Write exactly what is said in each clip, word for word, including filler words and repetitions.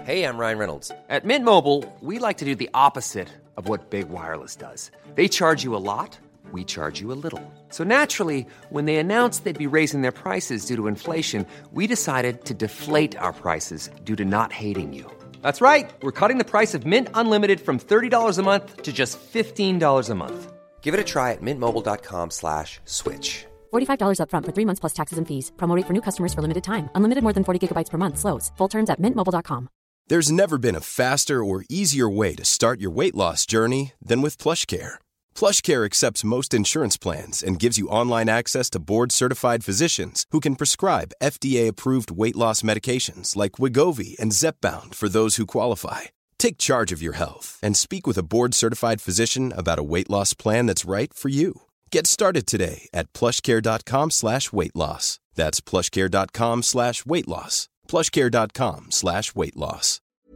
Hey, I'm Ryan Reynolds. At Mint Mobile, we like to do the opposite of what Big Wireless does. They charge you a lot, we charge you a little. So naturally, when they announced they'd be raising their prices due to inflation, we decided to deflate our prices due to not hating you. That's right. We're cutting the price of Mint Unlimited from thirty dollars a month to just fifteen dollars a month. Give it a try at mintmobile.com slash switch. forty-five dollars up front for three months plus taxes and fees. Promo rate for new customers for limited time. Unlimited more than forty gigabytes per month. Slows full terms at mint mobile dot com. There's never been a faster or easier way to start your weight loss journey than with PlushCare. PlushCare accepts most insurance plans and gives you online access to board-certified physicians who can prescribe F D A-approved weight loss medications like Wegovy and Zepbound for those who qualify. Take charge of your health and speak with a board-certified physician about a weight loss plan that's right for you. Get started today at plushcare.com slash weight loss. That's plushcare.com slash weight loss. plushcare.com slash weight loss.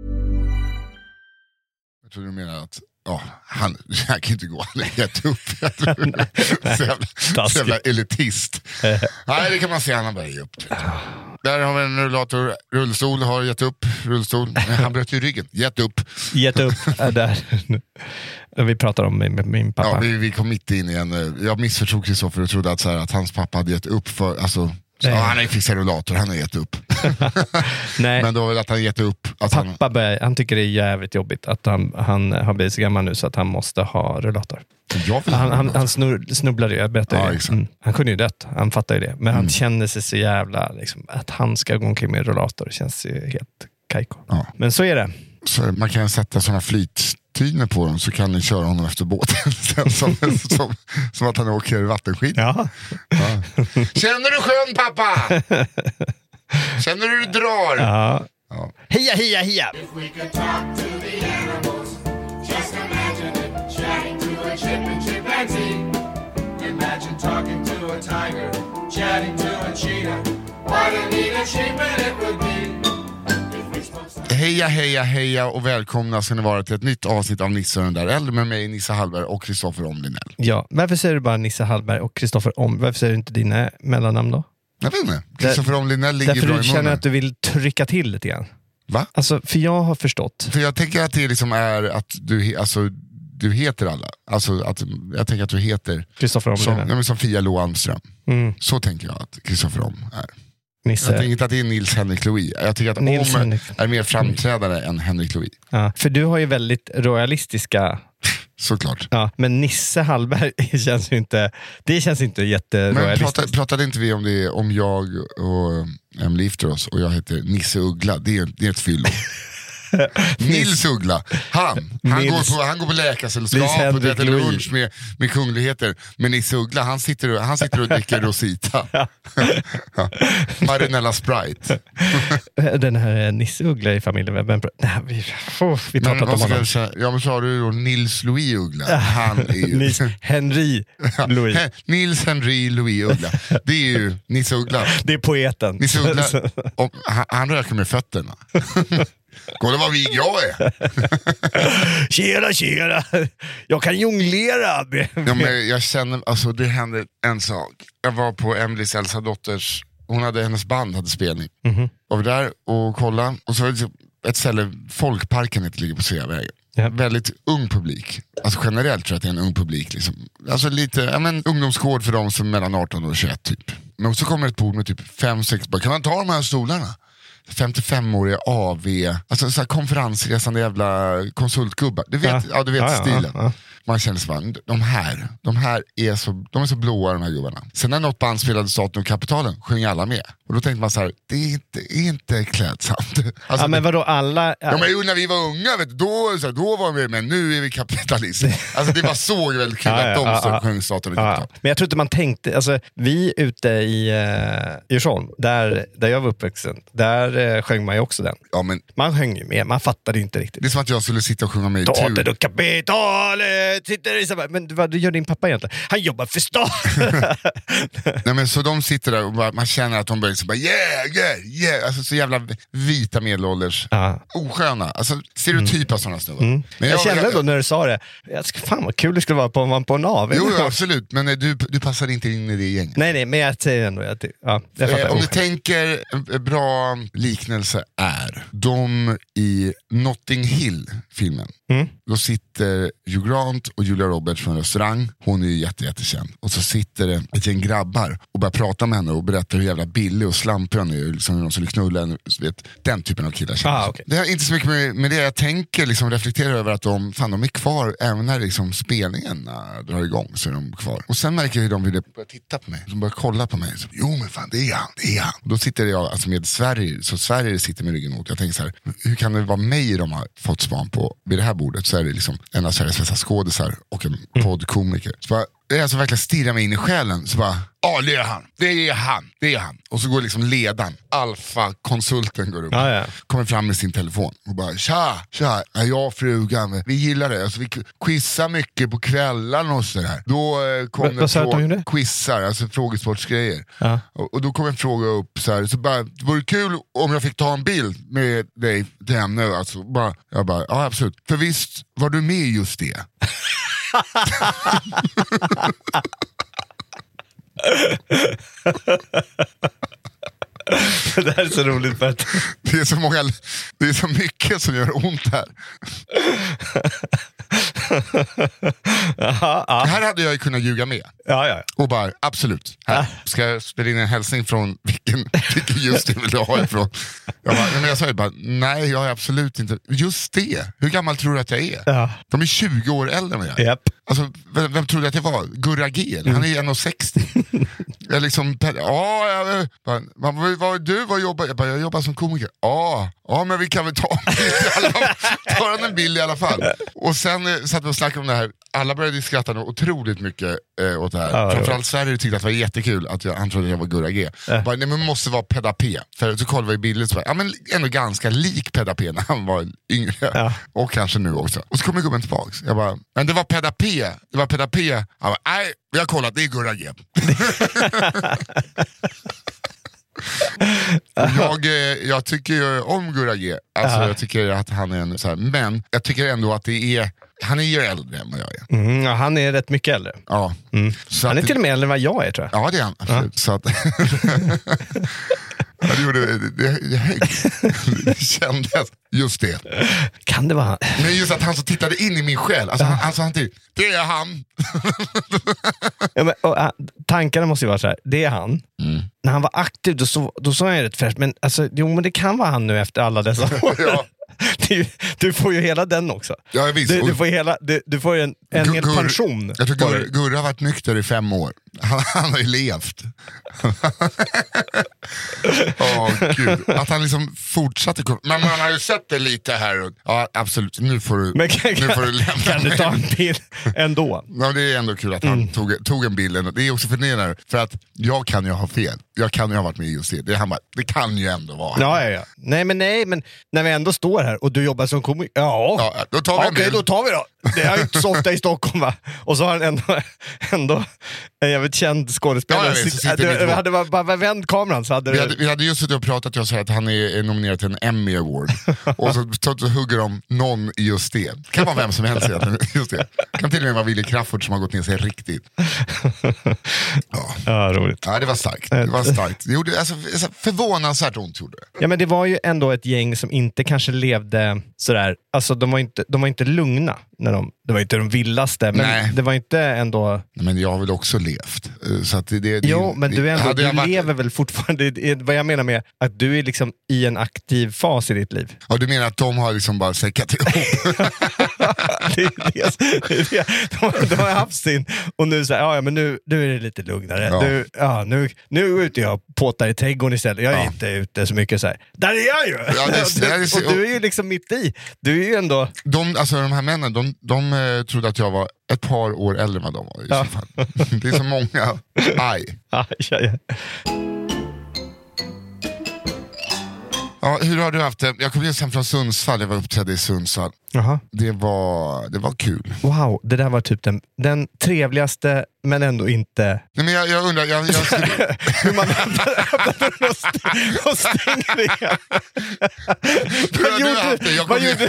Jag tror du menar att oh, han jag kan inte gå, han är gett upp. Så jävla, så jävla elitist. Nej, det kan man säga, han har börjat ge upp. Där har vi en rullator, rullstol har gett upp, rullstol. Han bröt ju ryggen, gett upp. Gett upp, där. Vi pratar om min, min pappa. Ja, vi, vi kom mitt in i en, jag missförstod Kristoffer och trodde att, så här, att hans pappa hade gett upp för, alltså, så, ja, han har ju fixat rullator, han har gett upp. Nej. Men då var det att han gett upp. Att pappa han... börjar, han tycker det är jävligt jobbigt att han, han har blivit så gammal nu så att han måste ha rullator. Han, han, han snur, snubblade ju, jag berättade ja, mm. Han kunde ju dött, han fattar ju det. Men mm. han kände sig så jävla liksom, att han ska gå omkring med rullator, känns ju helt kajko. Ja. Men så är det. Så man kan sätta sådana flyttyner på dem, så kan ni köra honom efter båten sen, som, som, som att han åker vattenskidor. Ja. Ja. Känner du sjön, pappa? Känner du du drar? Ja. Ja. Heja, heja, heja! Imagine talking to a tiger, chatting to a cheetah. What a neat achievement it would be. Heja, heja, heja och välkomna ska ni vara till ett nytt avsnitt av Nisse och den där äldre med mig, Nisse Hallberg och Kristoffer Omlinell. Ja, varför säger du bara Nisse Hallberg och Kristoffer Om? Varför säger du inte dina mellannamn då? Jag vet inte, Kristoffer Omlinell ligger bra i munnen. Därför du känner att du vill trycka till lite grann. Va? Alltså, för jag har förstått. För jag tänker att det liksom är att du, alltså, du heter alla. Alltså att, jag tänker att du heter Kristoffer Om som, ja, som Fia Lo Almström. Mm. Så tänker jag att Kristoffer Om är. Nisse. Jag tänker inte att det är Nils Henrik Louis. Jag tycker att Nils Om Henrik. Är mer framträdande mm. än Henrik Louis. Ja, för du har ju väldigt royalistiska... Såklart. Ja, men Nisse Hallberg känns ju inte... Det känns inte jätteroyalistiskt. Men pratade, pratade inte vi om det, om jag och Emily gifter oss och jag heter Nisse Uggla? Det är, det är ett fyllo. Nils Uggla, han han, Nils, går på, han går på läkarsällskap och äter lunch med, med kungligheter. Men Nisse Uggla, han sitter, han sitter och dricker Rosita. Ja. Marinella Sprite. Den här Nisse Uggla i familjen. Nej, vi, oh, vi tar men, om honom. Säga, ja, men så har du då Nils Louis Uggla. Han är ju Nils Henry Louis. Nils Henry Louis Uggla. Det är ju Nisse Uggla. Det är poeten. Nisse Uggla, och, han, han röker med fötterna. Kolla vad vig jag är. Tjena, tjena. Jag kan jonglera. Ja, men jag känner, alltså det hände en sak. Jag var på Emelies äldsta dotters, hon hade, hennes band hade spelning. Mm-hmm. Och vi där och kolla. Och så var det ett ställe, Folkparken heter, ligger på Sveavägen. Ja. Väldigt ung publik. Alltså generellt tror jag att det är en ung publik liksom. Alltså lite, ja men ungdomsgård för de som är mellan arton och tjugoett typ. Men så kommer ett bord med typ fem sex bara, kan man ta de här stolarna? femtiofemåriga A V, alltså så här konferensresande jävla konsultgubbar. Du vet, ja. Ja, du vet ja, stilen. Ja, ja. Man känner sig bara, de här, de här är så, de är så blåa, de här gubbarna. Sen när något band spelade Staten och Kapitalen, sjöng alla med. Och då tänkte man så här, det är inte, är inte klädsamt. Alltså, ja, men vadå alla... Ja, men ju när vi var unga, vet du, då, så här, då var vi, men nu är vi kapitalister. Alltså det var så väldigt kul ja, att de ja, som ja, sjöng Staten och Kapitalen. Ja. Men jag tror inte man tänkte, alltså vi ute i uh, Djursholm, där, där jag var uppvuxen, där uh, sjöng man ju också den. Ja, men, man sjöng ju med, man fattade inte riktigt. Det är som att jag skulle sitta och sjunga med i tur. Staten och Kapitalen! jag tittar i så här, men vad gör din pappa egentligen? Han jobbar för staten. Nej, men så de sitter där och bara, man känner att de börjar så bara, yeah, yeah, yeah. Alltså så jävla vita medelålders. Uh. Osköna. Alltså stereotypa mm. sådana snubbar. Mm. Men jag, jag kände jag, då när du sa det, jag ska, fan vad kul det skulle vara på, på en av. Jo, jo, absolut. Men du, du passar inte in i det gänget. Nej, nej, men jag säger ändå. Jag, ja, jag eh, om du tänker, en bra liknelse är de i Notting Hill-filmen. Mm. Då sitter Hugh Grant och Julia Roberts från en restaurang. Hon är ju jätte, jättekänd. Och så sitter det ett gäng grabbar och börjar prata med henne och berättar hur jävla billig och slampig hon är. Liksom någon som knulla en, vet, den typen av killar. Ah, okay. Det har inte så mycket med, med det. Jag tänker liksom reflektera över att de, fan, de är kvar även när liksom spelningen drar igång, så är de kvar. Och sen märker jag hur de vill börja titta på mig. De börjar kolla på mig. Så, jo men fan, det är han, det är han. Och då sitter jag alltså med Sverige, så Sverige sitter med ryggen mot. Jag tänker så här, hur kan det vara mig de har fått span på? Vid det här bordet så är det liksom en av Sveriges bästa skådisar och en poddkomiker. Så bara, det är alltså verkligen stirrar mig in i själen. Så bara, ja det är han, det är han, det är han. Och så går liksom ledaren, Alfa-konsulten går upp. Ah, ja. Kommer fram med sin telefon och bara, tja, tja, ja, jag och frugan, vi gillar det. Alltså, vi quizar mycket på kvällarna och sådär. Då eh, kom vad sa du att de gjorde? Quizar, alltså frågesportsgrejer. Ah. Och, och då kom en fråga upp så här, så bara, det vore kul om jag fick ta en bild med dig till ämne. Alltså, bara, jag bara, ja absolut. För visst var du med just det. Det här är så roligt för att det är så många, det är så mycket som gör ont här. Aha, ja. Här hade jag ju kunnat ljuga med. Ja, ja. Och bara, absolut. Här. Ska jag spela in en hälsning från vilken, vilken just det vill du ha ifrån? Jag, bara, men jag sa ju bara, nej jag är absolut inte. Just det, hur gammal tror du att jag är? Ja. De är tjugo år äldre än jag. Yep. Alltså, vem, vem trodde att jag var? Gurra G, mm. Han är en sextio. Jag liksom, ja, jag, bara, vad, vad, du, vad jobbar? Jag bara, jag jobbar som komiker. Ja, ja men vi kan väl ta en bild i alla fall. Ta en bild i alla fall. Och sen eh, satt vi och snackade om det här. Alla började skratta otroligt mycket eh, åt det här. Ja, framförallt Sverige tyckte att det var jättekul att jag, han trodde att jag var Gurra G. Ja. Bara, nej men måste vara Pedda P. För så kollade vi i bilden så bara, ja men ändå ganska lik Pedda P när han var yngre. Ja. Och kanske nu också. Och så kom jag gubben tillbaks. Jag bara, men det var Pedda P. Det var Pedda P. Han bara, nej vi har kollat, det är Gurra G. jag, jag tycker ju om Gurra G. Alltså ja. Jag tycker att han är en så här, men jag tycker ändå att det är, han är ju äldre än vad jag är. Mm, ja, han är rätt mycket äldre. Ja. Mm. Så han är att, till och med äldre än vad jag är, tror jag. Ja, det är han. Absolut. Ja. Så att ja, det gjorde det, det, det, hög. Det kändes just det. Kan det vara han? Men just att han så tittade in i min själ. Alltså, ja. han, alltså han tyckte, det är han. Ja, men, och, uh, tankarna måste ju vara så här, det är han. Mm. När han var aktiv, då, så, då sa jag rätt fräscht. Men, alltså, jo, men det kan vara han nu efter alla dessa år. Ja. Du, du får ju hela den också. Ja, visst. Du, du får, hela, du, du får ju en, en hel pension. Jag tror Gurra, Gurra har varit nykter i fem år. Han, han har ju levt. Åh oh, gud. Att han liksom fortsatte. Men man har ju sett det lite här. Ja, absolut. Nu får du, men kan, nu får du lämna. Kan du ta en bild ändå? Ja, det är ändå kul att han mm. tog, tog en bild. Det är också förnedrande. För att jag kan ju ha fel. Jag kan ju ha varit med i just det. Det, han bara, det kan ju ändå vara. Ja, ja, ja. Nej, men nej, men när vi ändå står här och du jobbar som komiker. Ja, ja, då tar vi en okej, bild. Då tar vi då. Det är ju inte så ofta i Stockholm, va? Och så har han ändå, ändå en jävligt känd skådespelare. Ja, du hade bara, bara vänt kameran så hade vi, du... hade, vi hade just suttit och pratat och sagt att han är nominerad till en Emmy Award. Och så, så, så hugger de någon i just det. Det kan vara vem som helst just det. Kan till och med vara Willy Crawford som har gått ner sig riktigt. Ja, ja roligt. Ja, det var starkt. Det var starkt. Det gjorde, alltså, förvånansvärt ont gjorde det. Ja, men det var ju ändå ett gäng som inte kanske levde sådär. Alltså de var inte, de var inte lugna. När de, det var inte de villaste, men Nej. det var inte ändå... Men jag har väl också levt. Så att det, det, jo, men du, ändå, du varit... lever väl fortfarande, det är, vad jag menar med att du är liksom i en aktiv fas i ditt liv. Ja, du menar att de har liksom bara säckat ihop? det är det, det är det. De, de har haft sin, och nu säger ja, men nu, nu är det lite lugnare. Ja. Nu, ja, nu, nu är ute jag påtar i trädgården istället. Jag är ja. inte ute så mycket så här. Där är jag ju! Ja, det, det är, och, och du är ju liksom mitt i. Du är ju ändå... De, alltså de här männen, de, de eh, trodde att jag var ett par år äldre än vad de var i ja. så fall. Det är så många. Aj. Aj, aj, aj. Ja, hur har du haft det? Jag kom just hem från Sundsvall, jag var uppträdd i Sundsvall. Jaha. Det var, det var kul. Wow, det där var typ den, den trevligaste, men ändå inte... Nej, men jag, jag undrar... Jag, jag skulle... hur man öppnar och stänger igen. Vad gjorde du? Vad gjorde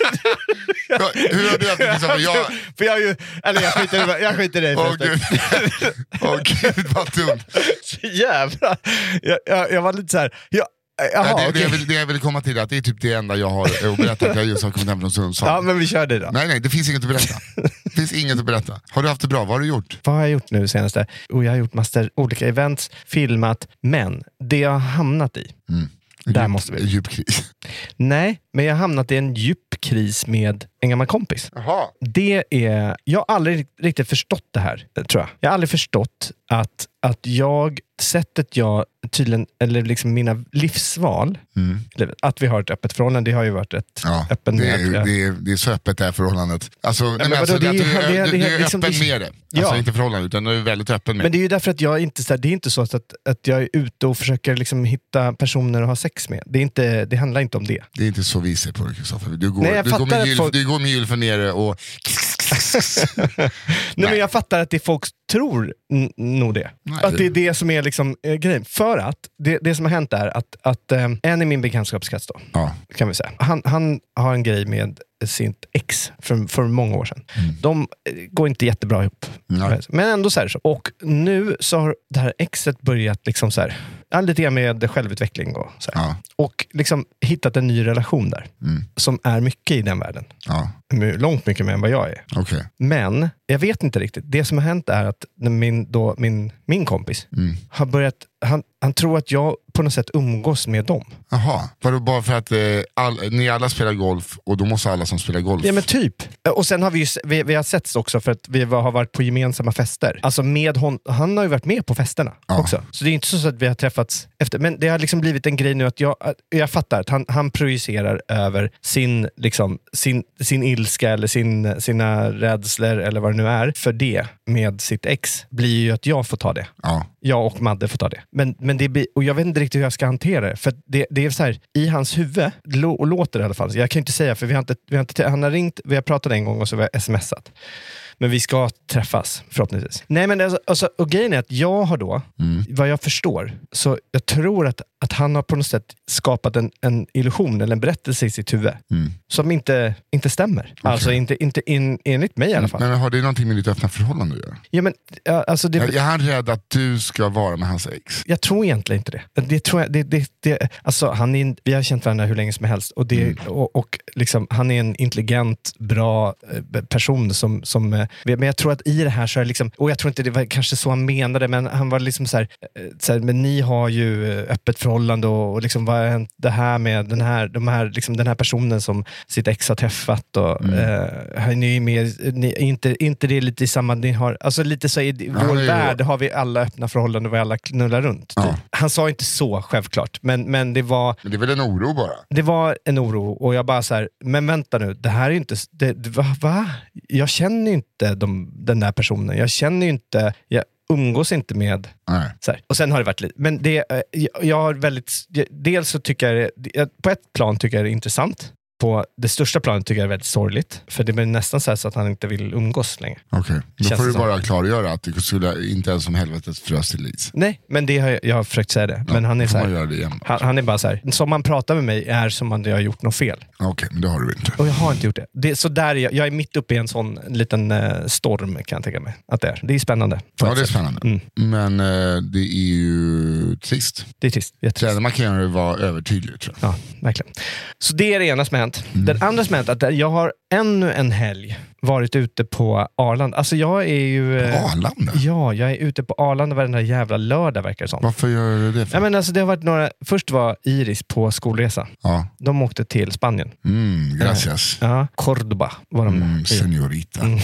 du? Hur har du haft det? Liksom, jag... För jag ju... Eller jag skiter, jag skiter i dig. Åh gud. Åh gud, vad dumt. Så jävla... Jag, jag, jag var lite så här... Jag, Jaha, ja, det, okay. det, jag vill, det jag vill komma till är att det är typ det enda jag har att berätta, att jag just har kommit hem från Sundsvall. Ja, men vi kör det då. Nej, nej, det finns inget att berätta. Det finns inget att berätta. Har du haft det bra? Vad har du gjort? Vad har jag gjort nu senaste? Och jag har gjort massor olika events, filmat, men det jag har hamnat i, mm. där djup, måste vi... Djup kris. Nej, men jag har hamnat i en djup kris med en gammal kompis. Jaha. Det är... Jag har aldrig riktigt förstått det här, tror jag. Jag har aldrig förstått att, att jag... Sättet jag tydligen, eller liksom mina livsval, mm. att vi har ett öppet förhållande, det har ju varit ett ja, öppen det är, med. Ja. Det, är, det är så öppet det här förhållandet. Alltså, nej, men men alltså det är, du, det är, du, det är, du är liksom, öppen med det. Alltså ja. Inte förhållande, utan du är väldigt öppen med men det. Men det är ju därför att jag inte så här, det är inte så att, att jag är ute och försöker liksom hitta personer att ha sex med. Det, är inte, det handlar inte om det. Det är inte så vi ser på det, Kristoffer. Du går, nej, du går med gyll, folk... du går med gyll för nere och... nej, nej, men jag fattar att det folk tror n- nog det. Nej, att det är det som är liksom eh, grejen. För att det, det som har hänt är att, att eh, en i min bekantskapskrets då, ja. kan vi säga. Han, han har en grej med sitt ex för, för många år sedan. Mm. De eh, går inte jättebra ihop. Nej. Men ändå så här så. Och nu så har det här exet börjat liksom så här, ja, lite grann med självutveckling och så här. Ja. Och liksom hittat en ny relation där. Mm. Som är mycket i den världen. Ja. Långt mycket mer än vad jag är. Okay. Men jag vet inte riktigt. Det som har hänt är att min, då, min, min kompis mm. har börjat, han, han tror att jag på något sätt umgås med dem. Jaha, var det bara för att eh, all, ni alla spelar golf och då måste alla som spelar golf? Ja men typ. Och sen har vi ju, vi, vi har setts också för att vi har varit på gemensamma fester. Alltså med hon, han har ju varit med på festerna ja. också. Så det är inte så att vi har träffats efter. Men det har liksom blivit en grej nu att jag, jag fattar att han, han projicerar över sin, liksom, sin, sin ilska eller sin, sina rädslor eller vad det nu är. För det med sitt ex blir ju att jag får ta det. Ja. Jag och Madde får ta det. Men, men det blir, och jag vet inte riktigt hur jag ska hantera det. För det, det är så här, i hans huvud, och låter i alla fall. Jag kan inte säga, för vi har inte, vi har inte, han har ringt, vi har pratat en gång och så har vi smsat. Men vi ska träffas, förhoppningsvis. Nej, men alltså, alltså, och grejen är att jag har då, mm. vad jag förstår, så jag tror att, att han har på något sätt skapat en, en illusion eller en berättelse i sitt huvud mm. som inte, inte stämmer. Okay. Alltså inte, inte in, enligt mig i alla fall. Men har det någonting med ditt öppna förhållande att göra? Ja, men, alltså det, är han rädd att du ska vara med hans ex? Jag tror egentligen inte det. Det tror jag, det, det, det, alltså, han är, vi har känt varandra hur länge som helst. Och, det, mm. och, och liksom, han är en intelligent, bra person som, som men jag tror att i det här så är det liksom, och jag tror inte det var kanske så han menade, men han var liksom så här, så här men ni har ju öppet förhållande och, och liksom vad har hänt det här med den här, de här, liksom den här personen som sitt ex har träffat och mm. eh, ni är med, ni, inte, inte det är lite i samma, ni har, alltså lite så i ja, vår värld har vi alla öppna förhållanden och vi alla knullar runt. Ja. Han sa inte så självklart, men, men det var men det är väl en oro bara? Det var en oro och jag bara så här, men vänta nu, det här är ju inte, det, va, va? Jag känner ju inte de, den där personen. Jag känner ju inte, jag umgås inte med så här. Och sen har det varit lite, men det, jag, jag har väldigt, dels så tycker jag, på ett plan tycker jag det är intressant. På det största planet tycker jag är väldigt sorgligt. För det blir nästan så, så att han inte vill umgås längre. Okej, okay. Då känns får du bara klargöra att det skulle inte ens som helvetet frös till is. Nej, men det har jag, jag har försökt säga det. Ja, men han är så här, han, han är bara så här, som man pratar med mig är som om jag har gjort något fel. Okej, okay, men det har du inte. Och jag har inte gjort det. det så där är jag, jag är mitt uppe i en sån liten uh, storm kan jag tänka mig. Att det är. Det är spännande. Ja, det är sätt. spännande. Mm. Men uh, det är ju trist. Det är trist. Det enda man kan göra vara övertydlig, tror jag. Ja, verkligen. Så det är det ena som har hänt. Mm. Den andra som har hänt att jag har ännu en helg varit ute på Arlanda. Alltså jag är ju... På Arlanda? Ja, jag är ute på Arlanda varje jävla lördag verkar det som. Varför gör du det för? Ja, men alltså det har varit några... Först var Iris på skolresa. Ja. De åkte till Spanien. Mm, gracias. Ja, Cordoba var de. Mm, señorita. Mm.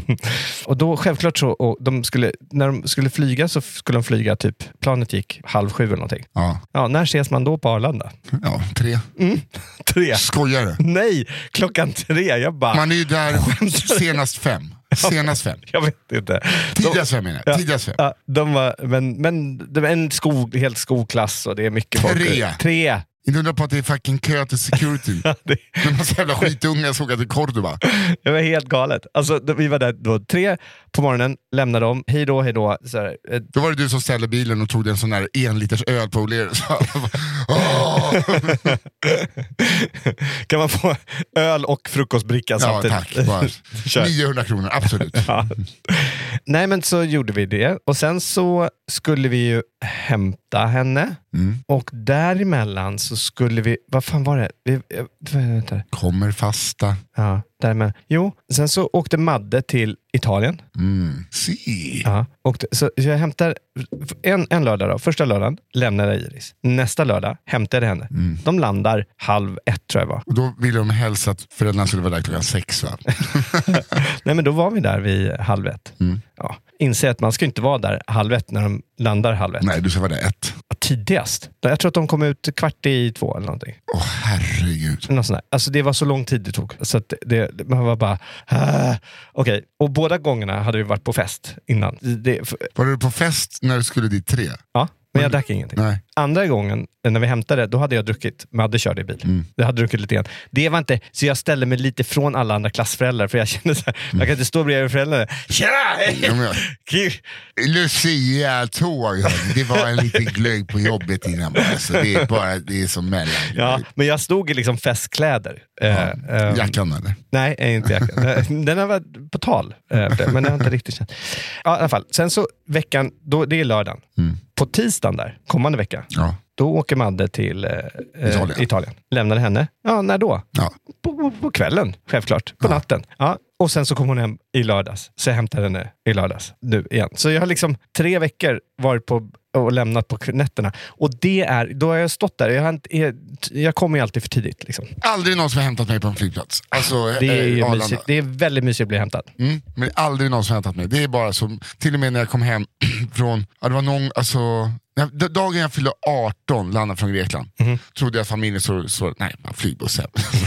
Och då självklart så... Och de skulle, när de skulle flyga så skulle de flyga typ... Planet gick halv sju eller någonting. Ja. Ja, när ses man då på Arlanda? Ja, tre. Mm, tre. Skojar du? Nej, klockan tre. Jag bara... Man är ju där senast fem. Senast fem. Jag vet inte. Tidigast fem menar jag. Tidigast fem. Ja, de var, men, men det var en skog, helt skolklass och det är mycket folk. Tre. Tre. Inte undra på att det är fucking kö till security. Ja, det... När man så jävla skitunga såg att det är Cordoba. Det var helt galet. Alltså, då, vi var där då tre på morgonen, lämnade dem, hej då, hej då. Så här, eh... Då var det du som ställde bilen och tog en sån där en liters öl på O'Learys. Kan man få öl och frukostbricka samtidigt? Ja, tack. Bara niohundra kronor, absolut. Ja. Nej, men så gjorde vi det. Och sen så skulle vi ju hämta henne. Mm. Och däremellan så skulle vi... Vad fan var det? Vi, vänta. Kommer fasta. Ja, däremellan. Jo, sen så åkte Madde till Italien. Mm. Si. Ja, och så, så jag hämtar en, en lördag då. Första lördagen lämnade Iris. Nästa lördag hämtade henne. Mm. De landar halv ett tror jag var. Och då ville de hälsa att föräldrarna skulle vara där klockan sex, va? Nej, men då var vi där vid halv ett. Mm. Ja. Inse att man ska inte vara där halv ett när de landar halv ett. Nej, du ska vara där ett. Ja, tidigast. Jag tror att de kom ut kvart i två eller någonting. Åh, oh, herregud. Något sånt där. Alltså det var så lång tid det tog. Så att det, man var bara... Okej. Okay. Och båda gångerna hade vi varit på fest innan. Det, var du på fest när du skulle dit tre? Ja. Men jag drack ingenting. Nej. Andra gången, när vi hämtade, då hade jag druckit. Madde körde i bil. Mm. Jag hade druckit lite grann. Det var inte, så jag ställde mig lite från alla andra klassföräldrar. För jag kände så här, mm. jag kan inte stå bredvid föräldrarna. Tjena! Ja, Lucia-tåg, det var en liten glögg på jobbet innan. Alltså, det är bara, det är som mellan. Ja, men jag stod i liksom festkläder. Ja. Uh, jackan eller? Nej, inte jackan. Den har varit på tal. Men det har inte riktigt känt. Ja, i alla fall. Sen så veckan, då, det är lördagen. Mm. På tisdagen där, kommande vecka, ja. Då åker Madde till eh, Italien. Italien. Lämnade henne. Ja, när då? Ja. På, på, på kvällen, självklart. På ja. natten. Ja. Och sen så kom hon hem i lördags. Så jag hämtade henne i lördags. Nu igen. Så jag har liksom tre veckor varit på och lämnat på nätterna. Och det är, då har jag stått där. Jag, har inte, jag, jag kommer ju alltid för tidigt. Liksom. Aldrig någon som har hämtat mig på en flygplats. Alltså, det, är ju mysigt. Det är väldigt mysigt att bli hämtad. Mm, men aldrig någon som har hämtat mig. Det är bara så, till och med när jag kom hem från, ja, det var någon, alltså... Dagen jag fyllde arton, landade från Grekland, mm. trodde jag familjen så, så nej, man flygbussen.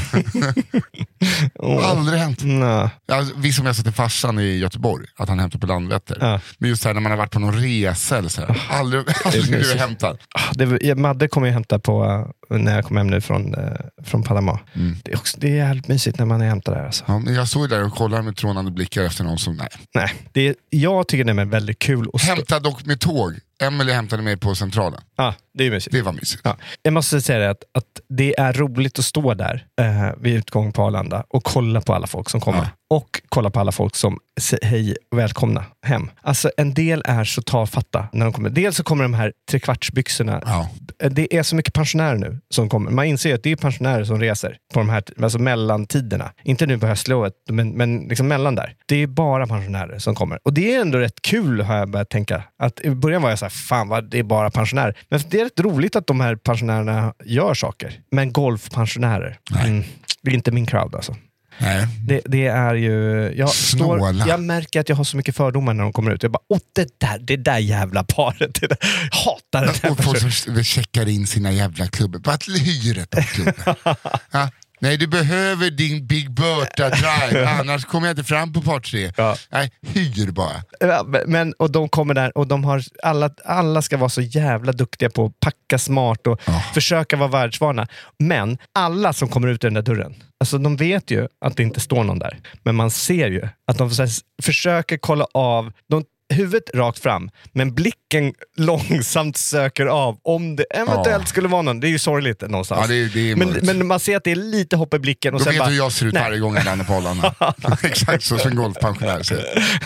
oh. Aldrig hänt. Nah. Alltså, vi som jag satt i farsan i Göteborg, att han hämtade på Landvetter. Ah. Men just här när man har varit på någon resa eller så här, ah. aldrig, aldrig blivit hämtad. Ah, det, Madde kommer ju hämta på när jag kom hem nu från, eh, från Panama. Mm. Det är också, det är jävligt mysigt när man är hämtad där. Alltså. Ja, men jag såg där och kollade med trånande blickar efter någon som, nej. Nej, det är, jag tycker det är väldigt kul. Att hämtad dock med tåg. Emily hämtade mig på Centralen. Ja, det är mysigt. Det var mysigt. Ja. Jag måste säga det att, att det är roligt att stå där eh, vid utgång på Arlanda och kolla på alla folk som kommer. Ja. Och kolla på alla folk som säger hej och välkomna hem. Alltså en del är så tafatta när de kommer. Dels så kommer de här trekvartsbyxorna. Ja. Det är så mycket pensionärer nu som kommer. Man inser att det är pensionärer som reser på de här alltså mellantiderna. Inte nu på höstlovet, men, men liksom mellan där. Det är bara pensionärer som kommer. Och det är ändå rätt kul, har jag börjat tänka. Att i början var jag så här, fan vad det är bara pensionärer. Men det är rätt roligt att de här pensionärerna gör saker. Men golfpensionärer, mm, det är inte min crowd alltså. Nej. Det, det är ju jag, står, jag märker att jag har så mycket fördomar när de kommer ut. Jag bara, åh det där, det där jävla paret, det där, jag hatar det där. Och folk som checkar in sina jävla klubbar. Bara att hyret på klubben. Ja. Nej, du behöver din Big Bertha Drive, annars kommer jag inte fram på part tre. Ja. Nej, hyr bara. Ja, men, och de kommer där och de har alla, alla ska vara så jävla duktiga på att packa smart och oh. försöka vara världsvana. Men alla som kommer ut i den där dörren, alltså de vet ju att det inte står någon där. Men man ser ju att de försöker kolla av, de huvudet rakt fram, men blicken långsamt söker av om det eventuellt ja. skulle vara någon. Det är ju sorgligt någonstans. Ja, det är, det är men, men man ser att det är lite hopp i blicken. Och då sen vet bara, hur jag ser ut nej. varje gång jag landar på Arlanda. Exakt så som en golfpensionär ser.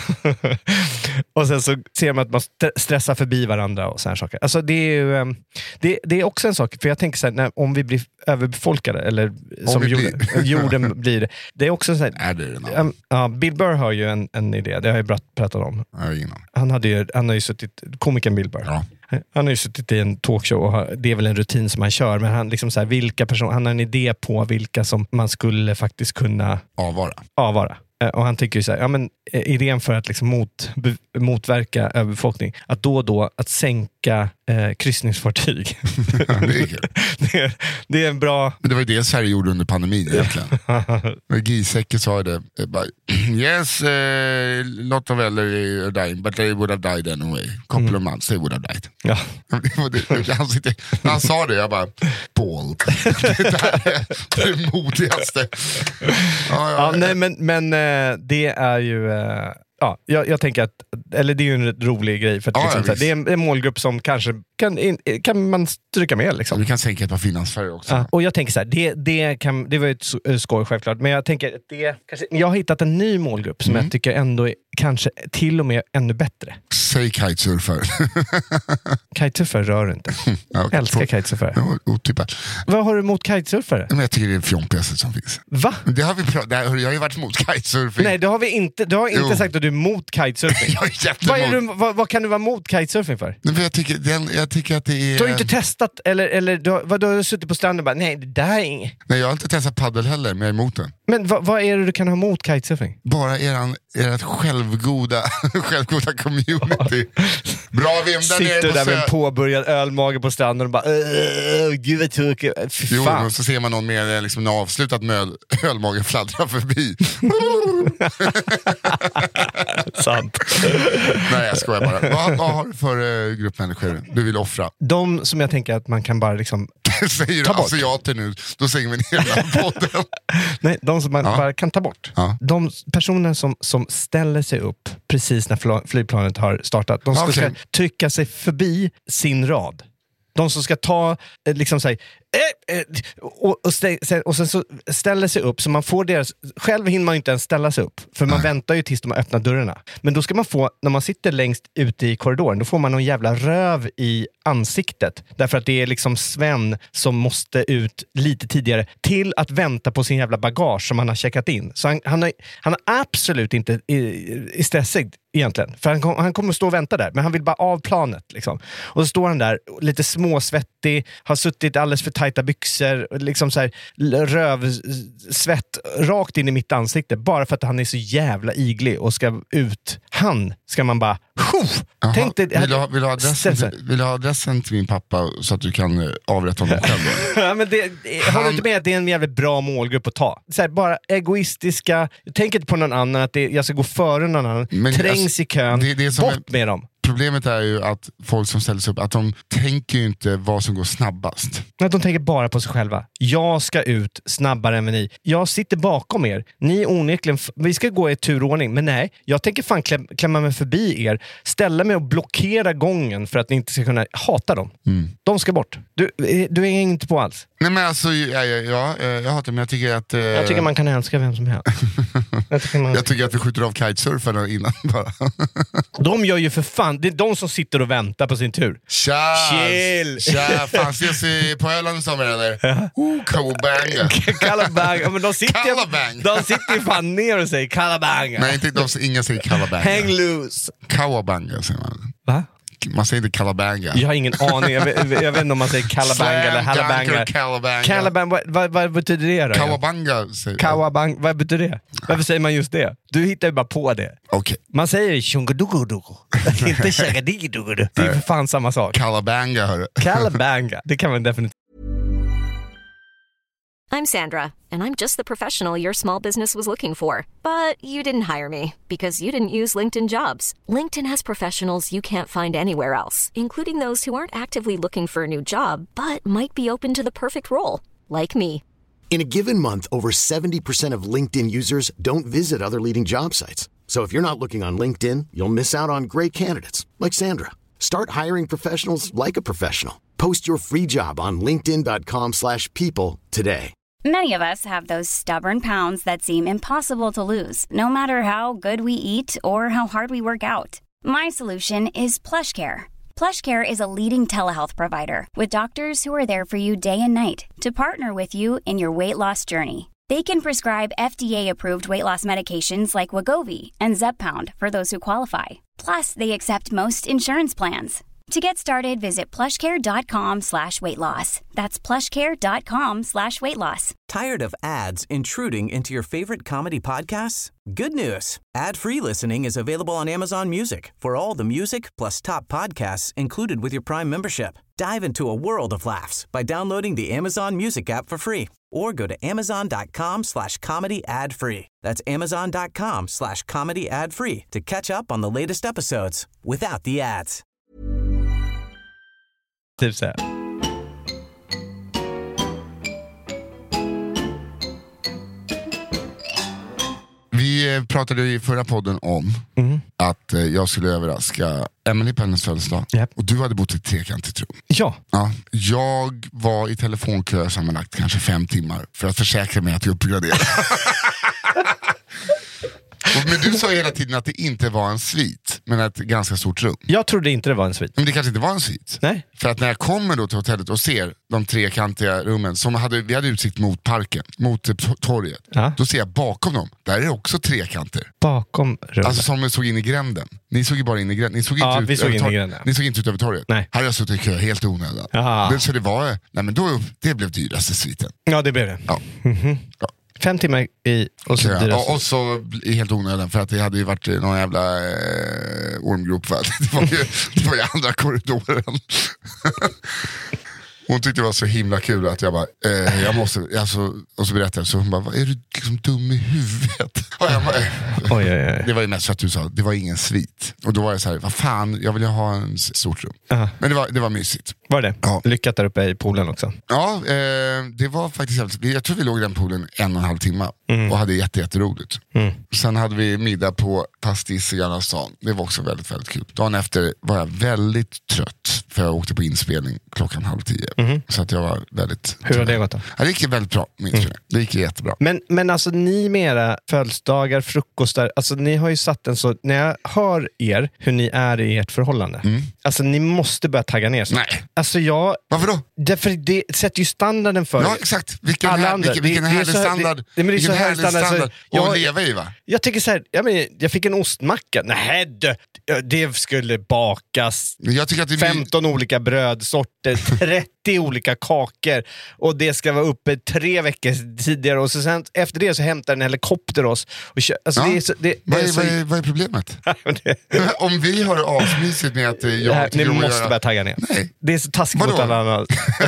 Och sen så ser man att man stressar förbi varandra och sådana saker. Alltså det är ju, det, det är också en sak, för jag tänker så här, när, om vi blir överbefolkade eller om som jorden blir. jorden blir det. Det är också så här, är det det um, ja, Bill Burr har ju en, en idé, det har jag pratat om. Han, hade ju, han har ju suttit, komikern Bill Burr. Ja. Han har ju suttit i en talkshow och har, det är väl en rutin som han kör, men han, liksom så här, vilka personer, han har en idé på vilka som man skulle faktiskt kunna avvara. avvara. Och han tycker ju så här, ja men idén för att liksom mot, be, motverka överbefolkning, att då och då att sänka eh, kryssningsfartyg. Ja, det, är det, är, det är en bra... Men det var ju det Sverige gjorde under pandemin egentligen. Giesecke sa det. Yes, uh, lot of elderly are dying, but they would have died anyway. Couple mm. of months they would have died. Ja. han, sitter, han sa det, jag bara, Paul. det där är det modigaste. Ja, ja, ja, nej, men, men det är ju... Ja, jag, jag tänker att, eller det är ju en rolig grej för att ja, liksom, ja, det är en, en målgrupp som kanske kan, kan man stryka med liksom. Vi kan sänka ett par finansfärger också. Ja, och jag tänker så här, det, det, kan, det var ju ett skoj självklart, men jag tänker att det kanske, jag har hittat en ny målgrupp som mm. jag tycker ändå är kanske till och med ännu bättre. Säg kitesurfare. Kitesurfare rör inte. Ja, okay. Älskar kitesurfare. Ja, otippat. Vad har du emot kitesurfare? Men jag tycker det är det fjompigaste som finns. Va? Det har vi pr- det har, jag har ju varit emot kitesurfing. Nej, det har vi inte. Du har inte jo. sagt att du är emot kitesurfing. Jag är jättemot. Vad, är du, vad, vad kan du vara emot kitesurfing för? Nej, för jag, tycker, den, jag tycker att det är... Du har ju inte testat, eller, eller du, har, vad, du har suttit på stranden och bara, nej, det där är inget. Nej, jag har inte testat paddel heller, men jag är emot den. Men vad, vad är det du kan ha emot kitesurfing? Bara eran, ert självgoda, självgoda community. Bra vindar sitter ner där med en påbörjad ölmage på stranden och bara åh, gud vad tråkigt. Jo, och så ser man någon med liksom, en avslutad möl, ölmage fladdra förbi. Sant. Nej, jag skojar bara. Vad, vad har du för uh, gruppmänniskor du vill offra? De som jag tänker att man kan bara liksom säger du asiater nu, då säger vi hela podden. Nej, de som man ja. bara kan ta bort. Ja. De personer som, som ställer sig upp precis när flygplanet har startat, de ska, okay. ska trycka sig förbi sin rad. De som ska ta liksom så här, eh, eh, och, och, stä, och sen så ställer sig upp så man får deras, själv hinner man ju inte ens ställa sig upp för man Nej. väntar ju tills de har öppnat dörrarna. Men då ska man få, när man sitter längst ute i korridoren, då får man någon jävla röv i ansiktet därför att det är liksom Sven som måste ut lite tidigare till att vänta på sin jävla bagage som han har checkat in. Så han, han, är, han är absolut inte i, i stressig egentligen, för han, kom, han kommer stå och vänta där, men han vill bara av planet liksom. Och så står han där lite småsvettig, har suttit alldeles för tajta byxor, liksom så här rövsvett rakt in i mitt ansikte bara för att han är så jävla iglig och ska ut. Han ska man bara Aha, tänk dig, vill, du ha, vill, du ha adressen till, vill du ha adressen till min pappa så att du kan avrätta honom själv? Ja, men det, han... Har du inte med att det är en jävligt bra målgrupp att ta? Så här, bara egoistiska, jag tänker inte på någon annan att det, jag ska gå före någon annan. Men, trängs alltså, i kön, det, det är bort är... med dem. Problemet är ju att folk som ställer sig upp, att de tänker ju inte vad som går snabbast. Att de tänker bara på sig själva. Jag ska ut snabbare än ni. Jag sitter bakom er. Ni är onekligen, vi ska gå i turordning. Men nej, jag tänker fan kläm, klämma mig förbi er. Ställa mig och blockera gången för att ni inte ska kunna hata dem. Mm. De ska bort. Du, du är inte på alls. Nej men alltså, ja, ja, ja, jag hatar men jag tycker att... Eh... Jag tycker man kan älska vem som helst. jag, tycker man... jag tycker att vi skjuter av kitesurfarna innan bara. De gör ju för fan, det är de som sitter och väntar på sin tur. Tja! Chill! Tja, fan ses vi på Öland i sommar eller? Ja. Oh, Kawabanga. Kalabanga, men de sitter ju, de sitter ju fan ner och säger Kalabanga. Nej, inte de, inga säger Kalabanga. Hang loose. Kawabanga säger man. Va? Man säger inte Kalabanga. Jag har ingen aning. Jag vet, jag vet inte om man säger Kalabanga eller Halabanga. Kalabanga. Kalabanga. Vad, vad, vad betyder det då? Kawabanga säger Kawabanga. Vad betyder det? Varför säger man just det? Du hittar ju bara på det. Okay. Man säger tjongadugudugu. Inte tjagadigidugudu. Det är för fan samma sak. Kalabanga, hörru. Kalabanga. Det kan man definitivt. I'm Sandra, and I'm just the professional your small business was looking for. But you didn't hire me because you didn't use LinkedIn Jobs. LinkedIn has professionals you can't find anywhere else, including those who aren't actively looking for a new job, but might be open to the perfect role, like me. In a given month, over seventy percent of LinkedIn users don't visit other leading job sites. So if you're not looking on LinkedIn, you'll miss out on great candidates, like Sandra. Start hiring professionals like a professional. Post your free job on linkedin.com slash people today. Many of us have those stubborn pounds that seem impossible to lose, no matter how good we eat or how hard we work out. My solution is PlushCare. PlushCare is a leading telehealth provider with doctors who are there for you day and night to partner with you in your weight loss journey. They can prescribe F D A-approved weight loss medications like Wegovy and Zepbound for those who qualify. Plus, they accept most insurance plans. To get started, visit plushcare.com slash weight loss. That's plushcare.com slash weight loss. Tired of ads intruding into your favorite comedy podcasts? Good news. Ad-free listening is available on Amazon Music for all the music plus top podcasts included with your Prime membership. Dive into a world of laughs by downloading the Amazon Music app for free or go to amazon.com slash comedy ad free. That's amazon.com slash comedy ad free to catch up on the latest episodes without the ads. Typ så här. Vi pratade i förra podden om mm. att jag skulle överraska Emily på hennes födelsedag. Yep. Och du hade bott i trekantigt rum. Ja. ja. Jag var i telefonkö sammanlagt kanske fem timmar för att försäkra mig att jag uppgraderade. Men du sa hela tiden att det inte var en svit, men ett ganska stort rum. Jag trodde inte det var en svit. Men det kanske inte var en svit. Nej. För att när jag kommer då till hotellet och ser de trekantiga rummen som hade, vi hade utsikt mot parken, mot torget. Ja. Då ser jag bakom dem, där är det också trekanter. Bakom rummet? Alltså som såg in i gränden. Ni såg ju bara in i gränden. Ni såg ja, inte ut vi såg in tor- i gränden. Ni såg inte ut över torget. Nej. Här har jag suttit i kö helt onödan. Ja. Så det var, nej men då, det blev dyraste sviten. Ja, det blev det. Ja. Mm-hmm. Ja. Fem timmar i och så, ja, och, och så i helt onödan för att det hade ju varit någon jävla eh, ormgrop för att det var ju, det var ju andra korridoren. Hon tyckte det var så himla kul att jag bara, eh, jag måste, alltså, och så berättade jag, så hon bara, är du liksom dum i huvudet? Och jag bara, eh. oj, oj, oj. Det var ju mest för att du sa, det var ingen svit. Och då var jag så här, vad fan, jag vill ju ha en stort rum. Uh-huh. Men det var, det var mysigt. Var det? Ja. Lyckat där uppe i poolen också? Ja, eh, det var faktiskt, jag tror vi låg i den poolen en och en halv timme mm. och hade jätte, jätteroligt. Mm. Sen hade vi middag på Pastis i Gamla stan. Det var också väldigt, väldigt kul. Dagen efter var jag väldigt trött för jag åkte på inspelning klockan halv tio. Mm. Så att jag var väldigt... Hur har det gått då? Ja, det gick väldigt bra, minns mm. det gick jättebra. Men, men alltså ni med era födelsedagar, frukostar, alltså ni har ju satt en så, när jag hör er, hur ni är i ert förhållande, mm. alltså ni måste börja tagga ner så. Nej. Alltså jag... Varför då? Därför det sätter ju standarden för ja, exakt. Vilken alla här, andra. Vilken, vilken det, härlig det så, standard. Det, det, det vilken härlig standard, standard jag, att leva i, va? Jag tycker så här, jag, men, jag fick en ostmacka. Nej, det, det skulle bakas jag tycker att det femton blir... olika brödsorter, trettio olika kakor och det ska vara uppe tre veckor tidigare och så sen, efter det så hämtar en helikopter oss. Och kö- alltså ja. det är så, det, vad, är, är så... vad, är, vad är problemet? Om vi har det avsmysigt med att jag här, ni måste göra... börja tagga ner. Nej. Det är så taskigt mot alla andra.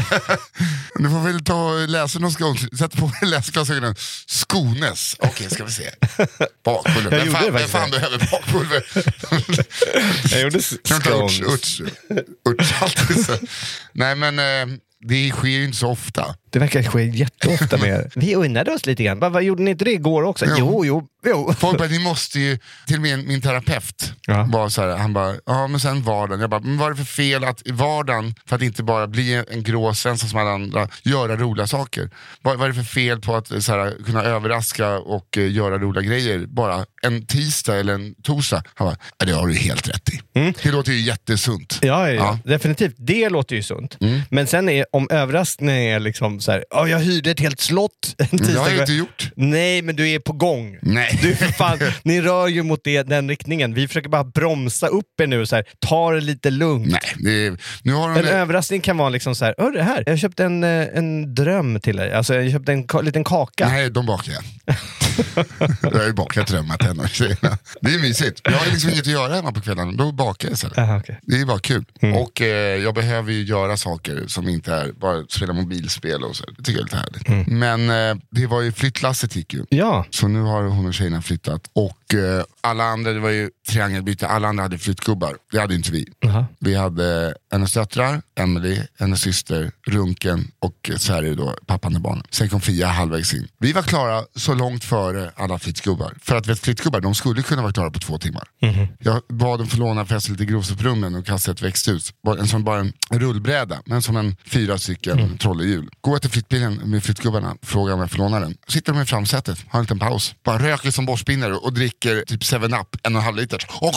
Du får väl ta och läsa någon skål. Sätt på läsglasögonen. Skones. Okej, okay, ska vi se. Bakpulver. Vem fan, vem fan behöver bakpulver? Jag gjorde scones. Uts, uts, alltid så. Nej, men eh, det sker ju inte så ofta. Det verkar ske jätteofta med er. Vi unnade oss lite grann. Vad gjorde ni inte det igår också? Jo, jo, jo. jo. Folk bara, ni måste ju... Till och med min terapeut ja. var så här, han bara, ja men sen vardagen. Jag bara, men vad är det för fel att i vardagen, för att inte bara bli en grå svensson som alla andra, göra roliga saker? Vad, vad är det för fel på att så här, kunna överraska och uh, göra roliga grejer bara en tisdag eller en torsdag? Han bara, ja, det har du helt rätt i. Mm. Det låter ju jättesunt. Ja, ja, ja, definitivt. Det låter ju sunt. Mm. Men sen är, om överraskningen är liksom så här, oh, jag hyrde ett helt slott. Det har jag inte gjort. Nej, men du är på gång. Nej. Du, fan, ni rör ju mot det, den riktningen. Vi försöker bara bromsa upp er nu. Så här, ta det lite lugnt. Nej, det, nu har de en det. överraskning kan vara liksom så här, hör det här, jag köpte en, en dröm till dig. Alltså jag köpte en ka- liten kaka. Nej, de bakar jag. Jag har ju bakat drömmar till henne. Det är mysigt. Jag har liksom inget att göra hemma på kvällen. Då bakar jag istället. Aha, okay. Det är bara kul. Mm. Och eh, jag behöver ju göra saker som inte är bara spela mobilspel och så. Det tycker jag är lite härligt. Mm. Men eh, det var ju flyttlasset gick ju. Ja. Så nu har hon och tjejerna flyttat. Och eh, alla andra, det var ju triangelbyte. Alla andra hade flyttgubbar. Det hade inte vi. Uh-huh. Vi hade hennes döttrar, Emily, hennes syster, Runken och Sverige då, pappan och barnen. Sen kom Fia halvvägs in. Vi var klara så långt före alla flyttgubbar. För att vet, flyttgubbar, de skulle kunna vara klara på två timmar. Mm-hmm. Jag bad dem förlåna fästa lite grovsopprummen och kasta ett växthus. En som bara en rullbräda, men som en fyra stycken mm. trollehjul. Gå till flyttbilen med flyttgubbarna, fråga om jag förlånar den. Sitter de i framsätet, har en liten paus. Bara röker som borstpinnare och dricker typ seven up, en och en halv liter.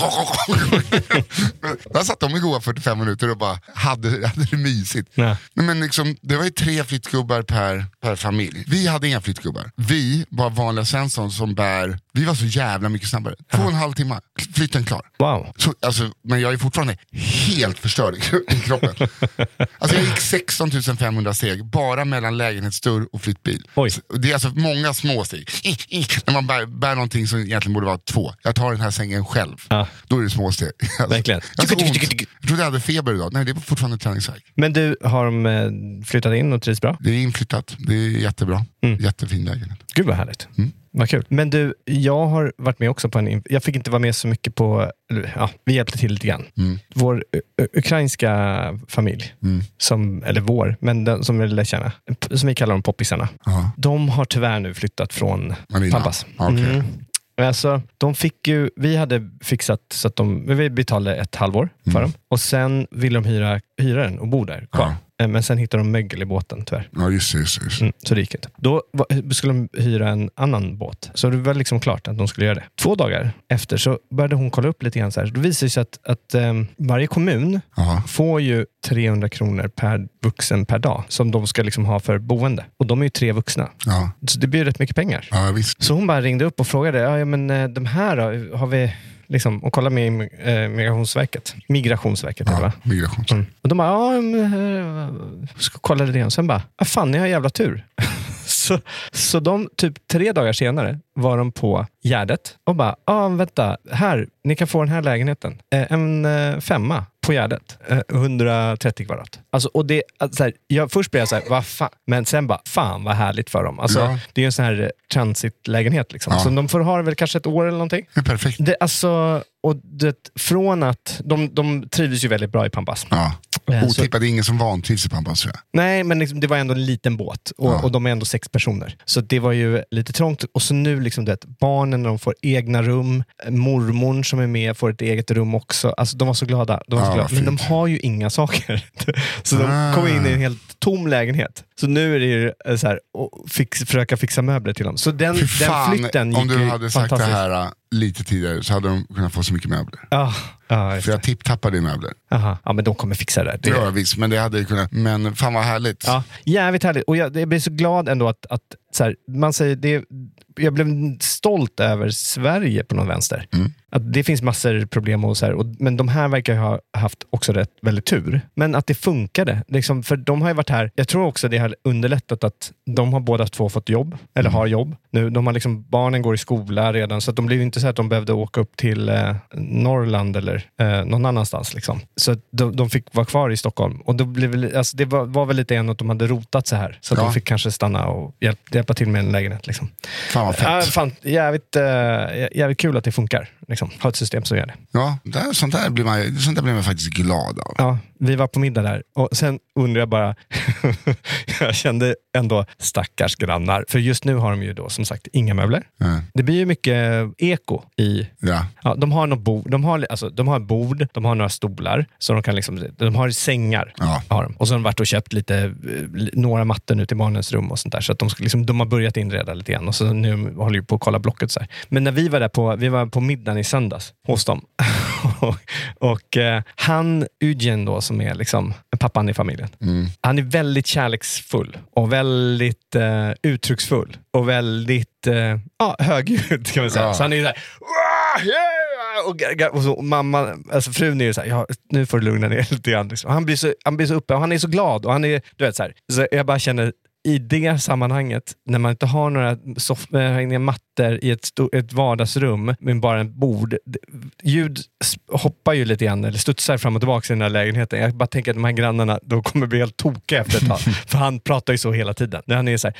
Där satt de i goda fyrtiofem minuter och bara hade, hade det mysigt. Ja. Men liksom, det var ju tre flyttgubbar per, per familj. Vi hade inga flyttgubbar. Vi var vanliga Svensson som bär, vi var så jävla mycket snabbare. Två och en halv timme. flytten klar. Wow. Så, alltså, men jag är fortfarande helt förstörd i kroppen. Alltså jag gick sexton tusen femhundra steg bara mellan lägenhetsdörr och flyttbil. Oj. Det är alltså många små steg. När man bär, bär någonting som egentligen borde vara två. Jag tar den här sängen själv. Ja. Då är det små steg. Alltså, verkligen. Jag, jag trodde jag hade feber idag. Nej, det är fortfarande träningsvärk. Men du, har de flyttat in och trivs bra? Det är inflyttat. Det är jättebra. Mm. Jättefin lägenhet. Gud vad härligt. Mm. Vad kul. Men du, jag har varit med också på en... Jag fick inte vara med så mycket på... Ja, vi hjälpte till lite grann. Mm. Vår uh, ukrainska familj, mm. som, eller vår, men den som vi lär känna, som vi kallar dem poppisarna. Uh-huh. De har tyvärr nu flyttat från Marina. Pampas. Okay. Mm. Alltså, de fick ju, vi hade fixat så att de, vi betalade ett halvår för mm. dem. Och sen ville de hyra, hyra den och bo där kvar. Ja. Men sen hittade de mögel i båten tyvärr. Ja, just det, just det, just det. Mm, så det gick inte. Då var, skulle de hyra en annan båt. Så det var liksom klart att de skulle göra det. Två dagar efter så började hon kolla upp lite grann så här. Då visade det sig att, att um, varje kommun Aha. får ju trehundra kronor per vuxen per dag som de ska liksom ha för boende. Och de är ju tre vuxna. Ja. Så det blir rätt mycket pengar. Ja, visst. Så hon bara ringde upp och frågade, ja men de här då, har vi... Liksom, och kolla med äh, Migrationsverket. Migrationsverket, ja, va? Migrationsverket. Mm. Och de bara, ja, men, äh, ska kolla det igen. Sen bara, ah, fan, ni har jävla tur. så, så de, typ tre dagar senare, var de på Gärdet och bara, ja, ah, vänta, här, ni kan få den här lägenheten. Eh, en eh, femma på Gärdet. Eh, hundratrettio kvadrat. Alltså, och det, alltså, här, jag, först blev jag så här, vad fan? Men sen bara, fan vad härligt för dem. Alltså, ja. Det är ju en sån här transitlägenhet liksom. Ja. Så de får ha det väl kanske ett år eller någonting. Det är perfekt. Det, alltså, och det, från att, de, de trivdes ju väldigt bra i Pampas. Ja. Otippat, det är ingen som vantrivs i Pampas, tror jag. Nej, men liksom, det var ändå en liten båt. Och, ja. och de är ändå sex personer. Så det var ju lite trångt. Och så nu liksom det, barnen, de får egna rum. Mormorn som är med får ett eget rum också. Alltså de var så glada. De var så ja, glada. Men de har ju inga saker. Så de ah. kom in i en helt tom lägenhet. Så nu är det ju så här, och fix, försöka fixa möbler till dem. Så den, fan, den flytten gick om du ju hade sagt det här uh, lite tidigare så hade de kunnat få så mycket möbler. Ja, ja, för jag tipptappade i möbler. Aha. Ja, men de kommer fixa det. det ja, visst, men det hade kunnat. Men fan vad härligt. Ja, jävligt härligt. Och jag, jag blir så glad ändå att, att så här, man säger det. Jag blev stolt över Sverige på någon vänster. Mm. Att det finns massor problem och så här, och, men de här verkar ha haft också rätt väldigt tur. Men att det funkade. Liksom, för de har ju varit här, jag tror också det har underlättat att de har båda två fått jobb, eller mm. har jobb. Nu, de har liksom, barnen går i skola redan, så att de blev inte så att de behövde åka upp till eh, Norrland eller eh, någon annanstans. Liksom. Så att de, de fick vara kvar i Stockholm. Och då blev, alltså, det var, var väl lite en att de hade rotat så här. Så att ja. de fick kanske stanna och hjälp, hjälpa till med en lägenhet. Liksom. Fan vad fett. Äh, fan, jävligt, äh, jävligt kul att det funkar. Liksom. Ha ett system som gör det. Ja, där, sånt, där blir man, sånt där blir man faktiskt glad av. Ja, vi var på middag där. Och sen undrar jag bara, jag kände ändå stackars grannar. För just nu har de ju då som sagt inga möbler. Mm. Det blir ju mycket eko i... Ja. Ja, de har något bord, de har, alltså, de har ett bord, de har några stolar. Så de kan liksom, de har sängar. Ja. Har de. Och så har de varit och köpt lite, några mattor nu till barnens rum och sånt där. Så att de, liksom, de har börjat inreda lite grann. Och så nu håller vi på att kolla blocket så här. Men när vi var där på, vi var på middagen i söndags hos dem. och och eh, han, Eugen då, som är liksom pappan i familjen. Mm. Han är väldigt kärleksfull och väldigt eh, uttrycksfull och väldigt eh, ja, högljudd kan man säga. Ja. Så han är ju där yeah! och, och, så, och mamma, alltså frun är ju så här, ja, nu får du lugna ner lite grann. Liksom. Han blir så han blir så uppe och han är så glad och han är, du vet så här. Så jag bara känner i det sammanhanget, när man inte har några soff- inga mattor i ett, sto- ett vardagsrum med bara en bord, ljud hoppar ju lite grann eller studsar fram och tillbaka i den här lägenheten. Jag bara tänker att de här grannarna då kommer bli helt tokiga efter ett tag. För han pratar ju så hela tiden. När han är så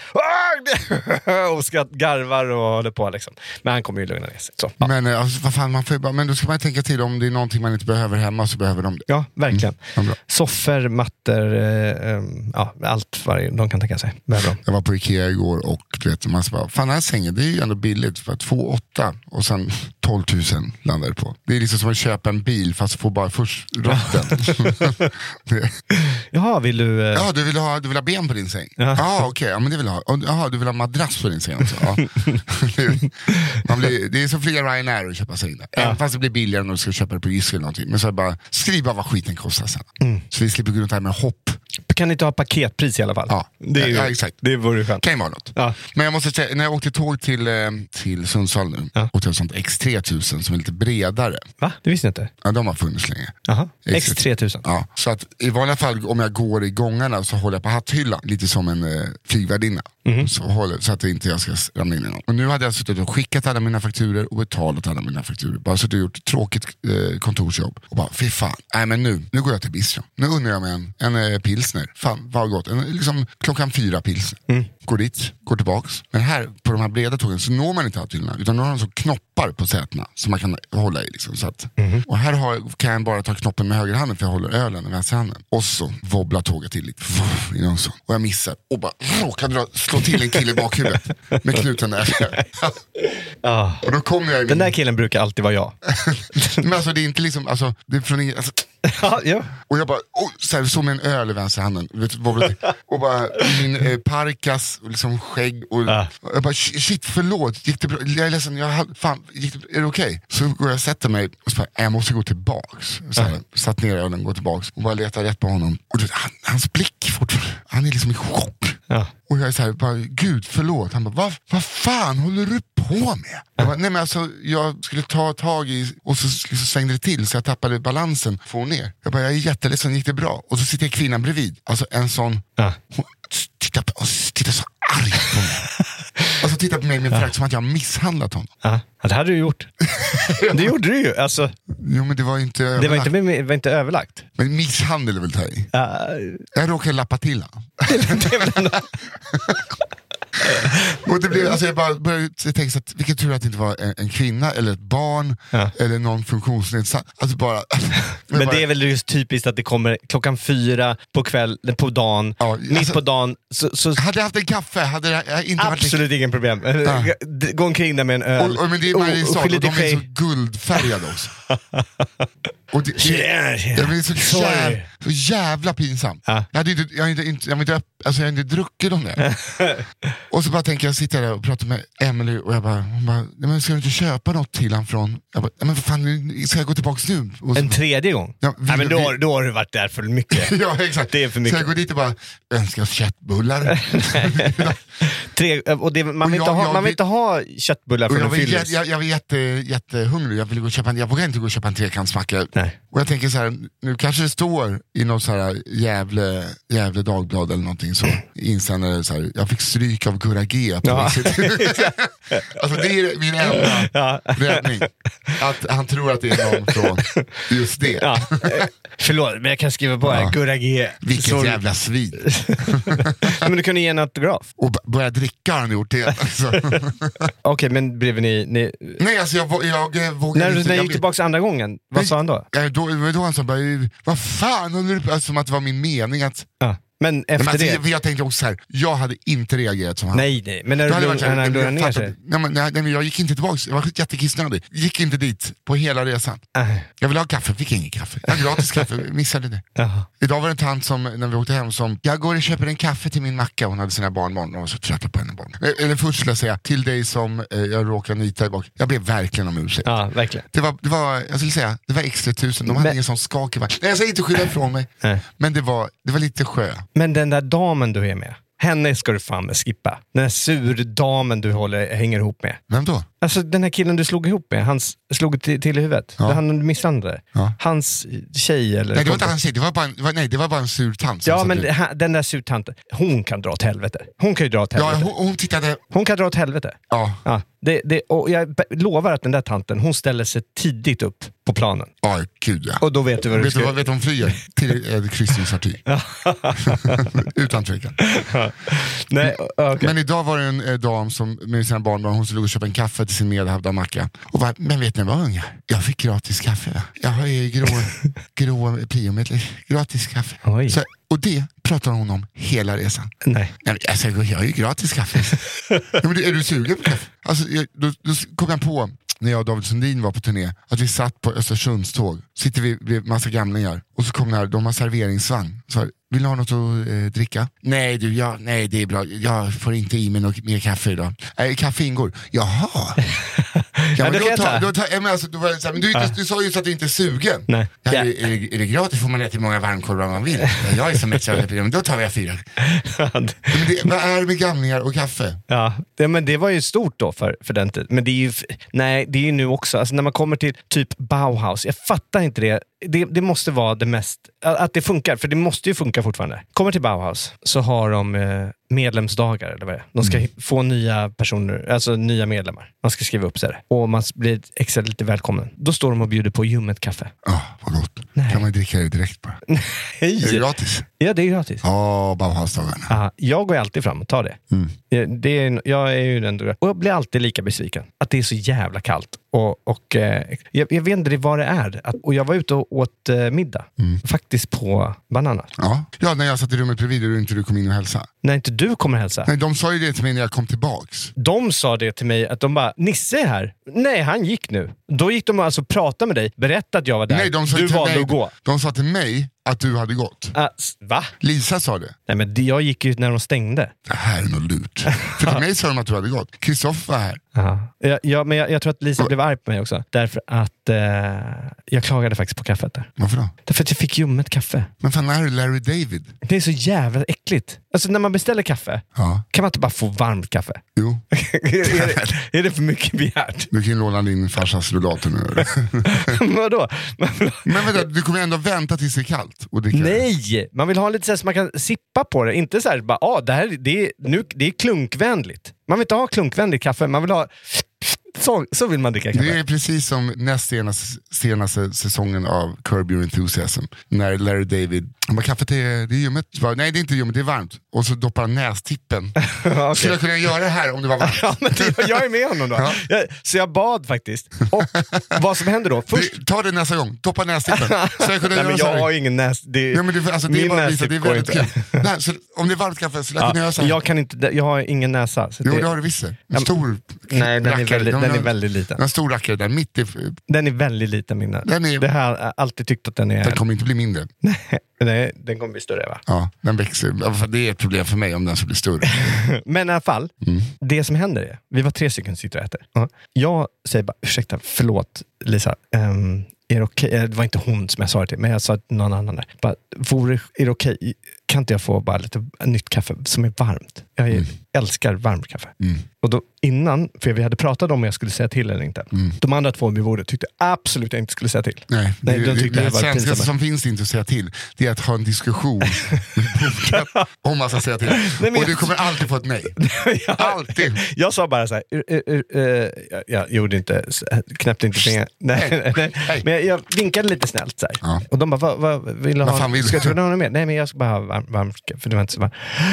här och ska garvar och håller på liksom. Men han kommer ju lugna ner sig. Så, ja. Men alltså, vad fan, man får ju bara, men då ska man tänka till om det är någonting man inte behöver hemma så behöver de det. Ja, verkligen. Mm. Soffor, mattor, eh, eh, ja, allt vad de kan tänka sig. Jag var på Ikea igår och du vet, man bara, fan den här sängen, det är ju ändå billigt för två åtta och sen tolv tusen landar det på. Det är liksom som att köpa en bil fast få bara först ratten. Jaha, vill du... Uh... Ja, du vill, ha, du vill ha ben på din säng. Ja, ah, okej, okay, ja, men det vill jag ha. Jaha, du vill ha madrass på din säng också. Ja. Man blir, det är som flyga Ryanair att köpa säng där. Ja. Även fast det blir billigare när du ska köpa det på Jysk eller någonting. Men så är det bara, skriv bara vad skiten kostar sen. Mm. Så vi slipper gå runt här med hopp Kan inte ha paketpris i alla fall? Ja, det är ju, ja exakt. Det vore skönt. Kan ju vara något. Ja. Men jag måste säga, när jag åkte tåg till, till Sundsvall nu, ja. åkte jag sånt X tre tusen som är lite bredare. Va? Det visste jag inte. Ja, de har funnits länge. Aha. X tre tusen. Ja, så att i vanliga fall om jag går i gångarna så håller jag på hatthyllan, lite som en eh, flygvärdinna. Mm-hmm. Så, håller, så att det inte jag ska ramla in i någon. Och nu hade jag suttit och skickat alla mina fakturer och betalat alla mina fakturer. Bara så att jag gjort ett tråkigt eh, kontorsjobb. Och bara, fy fan, nej men nu, nu går jag till Bistro. Nu undrar jag mig en, en eh, pilsner. Fan, vad gott. En, liksom klockan fyra pilsner. Mm. Går dit, går tillbaks. Men här, på de här breda tågen så når man inte hatthyllan. Utan nu har de så knoppar på sätena som man kan hålla i. Liksom, så att, mm-hmm. Och här har, kan jag bara ta knoppen med högerhanden för jag håller ölen med vänsterhanden. Och så wobblar tåget till lite. Och jag missar. Och bara råkar dra, slå till en kille i bakhuvudet. Med knuten där. ah. Och då kommer jag... Den där killen brukar alltid vara jag. Men alltså det är inte liksom... Alltså, det är från... Alltså, ja, ja. Och jag bara, oh, så, här, så med en öl i vänsterhanden. Vet du, vad och bara min eh, parkas och liksom skägg. Och, ah. och jag bara, shit förlåt, gick det bra? Jag är ledsen, jag, fan, gick det, är det okej? Okay? Så går jag och sätter mig och så bara, jag måste gå tillbaks. Så här, ah. Satt ner ölen, går tillbaks och bara letar rätt på honom. Och du, han, hans blick fortfarande, han är liksom i chock. Ah. Och jag är så här, bara, gud förlåt. Han bara, vad va fan håller du på med? Jag bara, nej men alltså, jag skulle ta tag i och så, så svängde det till så jag tappade balansen, få ner. Jag bara, jag är jätteledsen, gick det bra? Och så sitter kvinnan bredvid, alltså en sån, ja. Hon tittar, på, tittar så arg på mig. Alltså tittar på mig med förakt som att jag har misshandlat honom. Ja, det hade du gjort. Det gjorde du ju, alltså. Jo men det var inte överlagt. Det var inte, det var inte överlagt. Men misshandel är väl ta i? Uh... Jag råkade lappa till han. Och det blev, alltså jag bara började tänka så att vilken tur att det inte var en, en kvinna eller ett barn ja. Eller någon funktionsnedsatt. Alltså bara, men bara, det är väl just typiskt att det kommer klockan fyra på kvällen, på dagen, ja, mitt alltså, på dagen. Så, så... Hade jag haft en kaffe hade jag inte absolut varit... ingen problem. Ja. Gå omkring där med en öl. Och, och, men det är och, och, och, och de är så guldfärgade också. Och det, det, jag blir så, jäv, så jävla pinsam. Ja. Jag hade inte, jag hade inte, jag hade inte, alltså jag hade inte druckit dem där. Och så bara tänker jag sitta där och prata med Emily och jag bara, hon bara, men ska du inte köpa något till han från? Jag bara, men vad fan, ska jag gå tillbaka nu? Så, en tredje gång? Ja, vi, ja men då, vi, då har du varit där för mycket. Ja, exakt. Det är för mycket. Så jag går dit och bara, önskar köttbullar. Tre, och det, man, vill och jag, ha, man vill inte ha köttbullar från en fyllis. Jag, jag var jätte, jättehungrig, jag ville gå och köpa en, jag vågar inte gå och köpa en trekantsmacka. Nej. Och jag tänker så här, nu kanske det står i någon så här jävle, jävle dagblad eller någonting så insändare så här, jag fick stryk av Gurra G på ja. Alltså det är min enda ja. Räddning. Att han tror att det är någon från just det. Ja. Förlåt, men jag kan skriva på ja. Gurra G. Vilket så... jävla svin. Men du kunde ge en autograf. Och b- börja dricka har han gjort det. Alltså. Okej, okay, men blev ni... ni... Nej, alltså jag, jag, jag vågade när, inte. När du gick tillbaka andra gången, vad nej, sa han då? Ja, då, då han sa bara, vad fan håller du på? Alltså, som att det var min mening att... Ja. Men efter men alltså, det... Jag, jag tänkte också så här, jag hade inte reagerat som han. Nej, nej. Men när du lugnar ner sig? Nej, men, nej, men jag gick inte tillbaka. Jag var jättekissnödig. Gick inte dit på hela resan. Äh. Jag ville ha kaffe, fick ingen kaffe. Jag gratis kaffe, missade det. Uh-huh. Idag var det en tant som, när vi åkte hem, som jag går och köper en kaffe till min macka. Hon hade sina barnbarn och var så trötta på henne barn. Eller först skulle jag säga, till dig som eh, jag råkade nita i bak. Jag blev verkligen om ursäkt. Ja, verkligen. Det var, det var, jag skulle säga, det var extra tusen. De hade men... ingen sån skak i back. Nej, jag säger inte skylla ifrån mig. Äh. Men det var, det var lite sjö. Men den där damen du är med, henne ska du fan med skippa. Den här surdamen du håller, hänger ihop med. Vem då? Alltså den här killen du slog ihop med, han slog till, till i huvudet. Ja. Han misshandlade. Ja. Hans tjej eller... Nej, det var inte hans tjej, det var bara en, var, nej, det var bara en sur tant. Ja, men det, den där surtanten, hon kan dra åt helvete. Hon kan ju dra åt helvete. Ja, hon, hon tittade... Hon kan dra åt helvete. Ja. Ja det, det, och jag lovar att den där tanten, hon ställer sig tidigt upp på planen. Ja, gud ja. Och då vet du vad du vet ska... Vet du vad hon flyger? Till ett kryssningsfartyg. Utan tvekan. Nej, okay. Men idag var det en eh, dam som med sina barnbarn, hon skulle gå och köpa en kaffe till sin medhavda macka. Och bara, men vet ni vad unga? Jag fick gratis kaffe. Va? Jag har ju grå, grå priomedel. Gratis kaffe. Så, och det pratar hon om hela resan. Nej. Nej alltså, jag har ju gratis kaffe. Ja, men är du sugen på kaffe? Alltså, jag, då, då kom jag på, när jag och David Sundin var på turné, att vi satt på Östersundståg. Sitter vi vid massa gamlingar. Och så kom här, de har serveringsvagn. Så här, vill du ha något att eh, dricka? Nej du, ja, nej det är bra. Jag får inte i mig något mer kaffe idag. Äh, kaffe ingår. Jaha. Ja, men då då kan jag ta, ta. då ta, ja, men alltså, du, var, så här, men du, Ja. du sa ju så att du inte är sugen. Nej. Ja, Ja. är, är, det, är det gratis får man äta hur många varmkorvar man vill. Ja, jag är som extra, men då tar jag fyra. Men det, vad är det med gamlingar och kaffe? Ja, det, men det var ju stort då för, för den tiden. Men det är ju, nej, det är ju nu också. Alltså när man kommer till typ Bauhaus, jag fattar inte det. Det, det måste vara det mest, att det funkar, för det måste ju funka fortfarande. Kommer till Bauhaus så har de eh, medlemsdagar eller vad det är. De ska mm. få nya personer, alltså nya medlemmar. Man ska skriva upp sig och man blir extra lite välkommen. Då står de och bjuder på ljummet kaffe. Ja, oh, vad gott. Nej. Kan man dricka det direkt bara? Nej. Är det gratis? Ja, det är gratis. Ja, oh, Bauhausdagarna. Ja, jag går alltid fram och tar det. Mm. det är, jag är ju den, och jag blir alltid lika besviken. Att det är så jävla kallt. Och, och eh, jag, jag vet inte vad det är. Att, och jag var ute och åt eh, middag. Mm. Faktiskt på Bananas. Ja. ja, när jag satt i rummet bredvid och inte du kom in och hälsa. När inte du kommer hälsa. Nej, de sa ju det till mig när jag kom tillbaks. De sa det till mig att de bara, Nisse är här. Nej, han gick nu. Då gick de alltså prata med dig, berätta att jag var där. Nej, de sa du till valde mig, att gå. De sa till mig att du hade gått. Uh, va? Lisa sa det. Nej, men det, jag gick ju när de stängde. Det här är något lurt. För till mig sa de att du hade gått. Kristoffer var här. Aha. Ja, ja, men jag, jag tror att Lisa blev arg på mig också. Därför att eh, jag klagade faktiskt på kaffet där. Varför då? Därför att jag fick ljummet kaffe. Men fan, är det Larry David? Det är så jävla äckligt. Alltså när man beställer kaffe, ja. Kan man inte bara få varmt kaffe? Jo. är, det, är det för mycket begärt? Du kan ju låna din farsas rullator nu. Vadå? Men vänta, du kommer ändå vänta tills det är kallt. Och Nej, man vill ha lite så här så man kan sippa på det. Inte så här, bara, ah, det här det är, nu, det är klunkvänligt. Man vill inte ha klunkvänligt kaffe, man vill ha... Så, så vill man dricka kaffe. Det är precis som näst senaste, senaste säsongen av Curb Your Enthusiasm. När Larry David, han bara, kaffet är, det är ljummet. Nej, det är inte ljummet, det är varmt. Och så doppar han nästippen. Okay. Skulle jag kunna göra det här om det var varmt? Ja, men det, jag är med honom då. Ja. Jag, så jag bad faktiskt. Och vad som händer då? Först... Det, ta det nästa gång, doppa nästippen. Så jag kunde Nej, men jag har ingen näst. Det, ja, men det, alltså, det är bara visa, det är väldigt kul. Nej, så om det är varmt kaffe så jag ja, kunna göra så här. Jag, kan inte, jag har ingen näsa. Så jo, det, det har du visst. En stor Nej, den är väldigt, den är väldigt liten. En stor rackare där mitt i... Den är väldigt liten, mina. Den är... Det här har jag alltid tyckt att den är... Den kommer inte bli mindre. Nej, den kommer bli större, va? Ja, den växer. Det är ett problem för mig om den ska bli större. Men i alla fall, mm. det som händer är, vi var tre stycken sitter och äter. Uh-huh. Jag säger bara, ursäkta, förlåt Lisa, um, är det okej? Okay? Det var inte hon som jag sa det till, men jag sa till någon annan där. Bara, vore, är det okej? Okay? Kan inte jag få bara lite nytt kaffe som är varmt? Jag är, mm. älskar varmt kaffe. Mm. Och då innan, för vi hade pratat om jag skulle säga till eller inte. Mm. De andra två vid bordet tyckte absolut jag inte skulle säga till. Nej, Nej, det, de tyckte det, det, det, det svenska som finns inte att säga till, det är att ha en diskussion om man ska säga till. Nej, och jag... du kommer alltid få ett nej. jag, alltid. Jag sa bara så här, uh, uh, uh, uh, jag, jag gjorde inte, knäppte inte fingrar. Nej, nej, nej. nej. Men jag, jag vinkade lite snällt så här. Ja. Och de bara, vad, vad vill du ha? Fan vill du? Ska jag tro någon mer? Nej, men jag ska bara ha varmt, varmt för det var inte så varmt.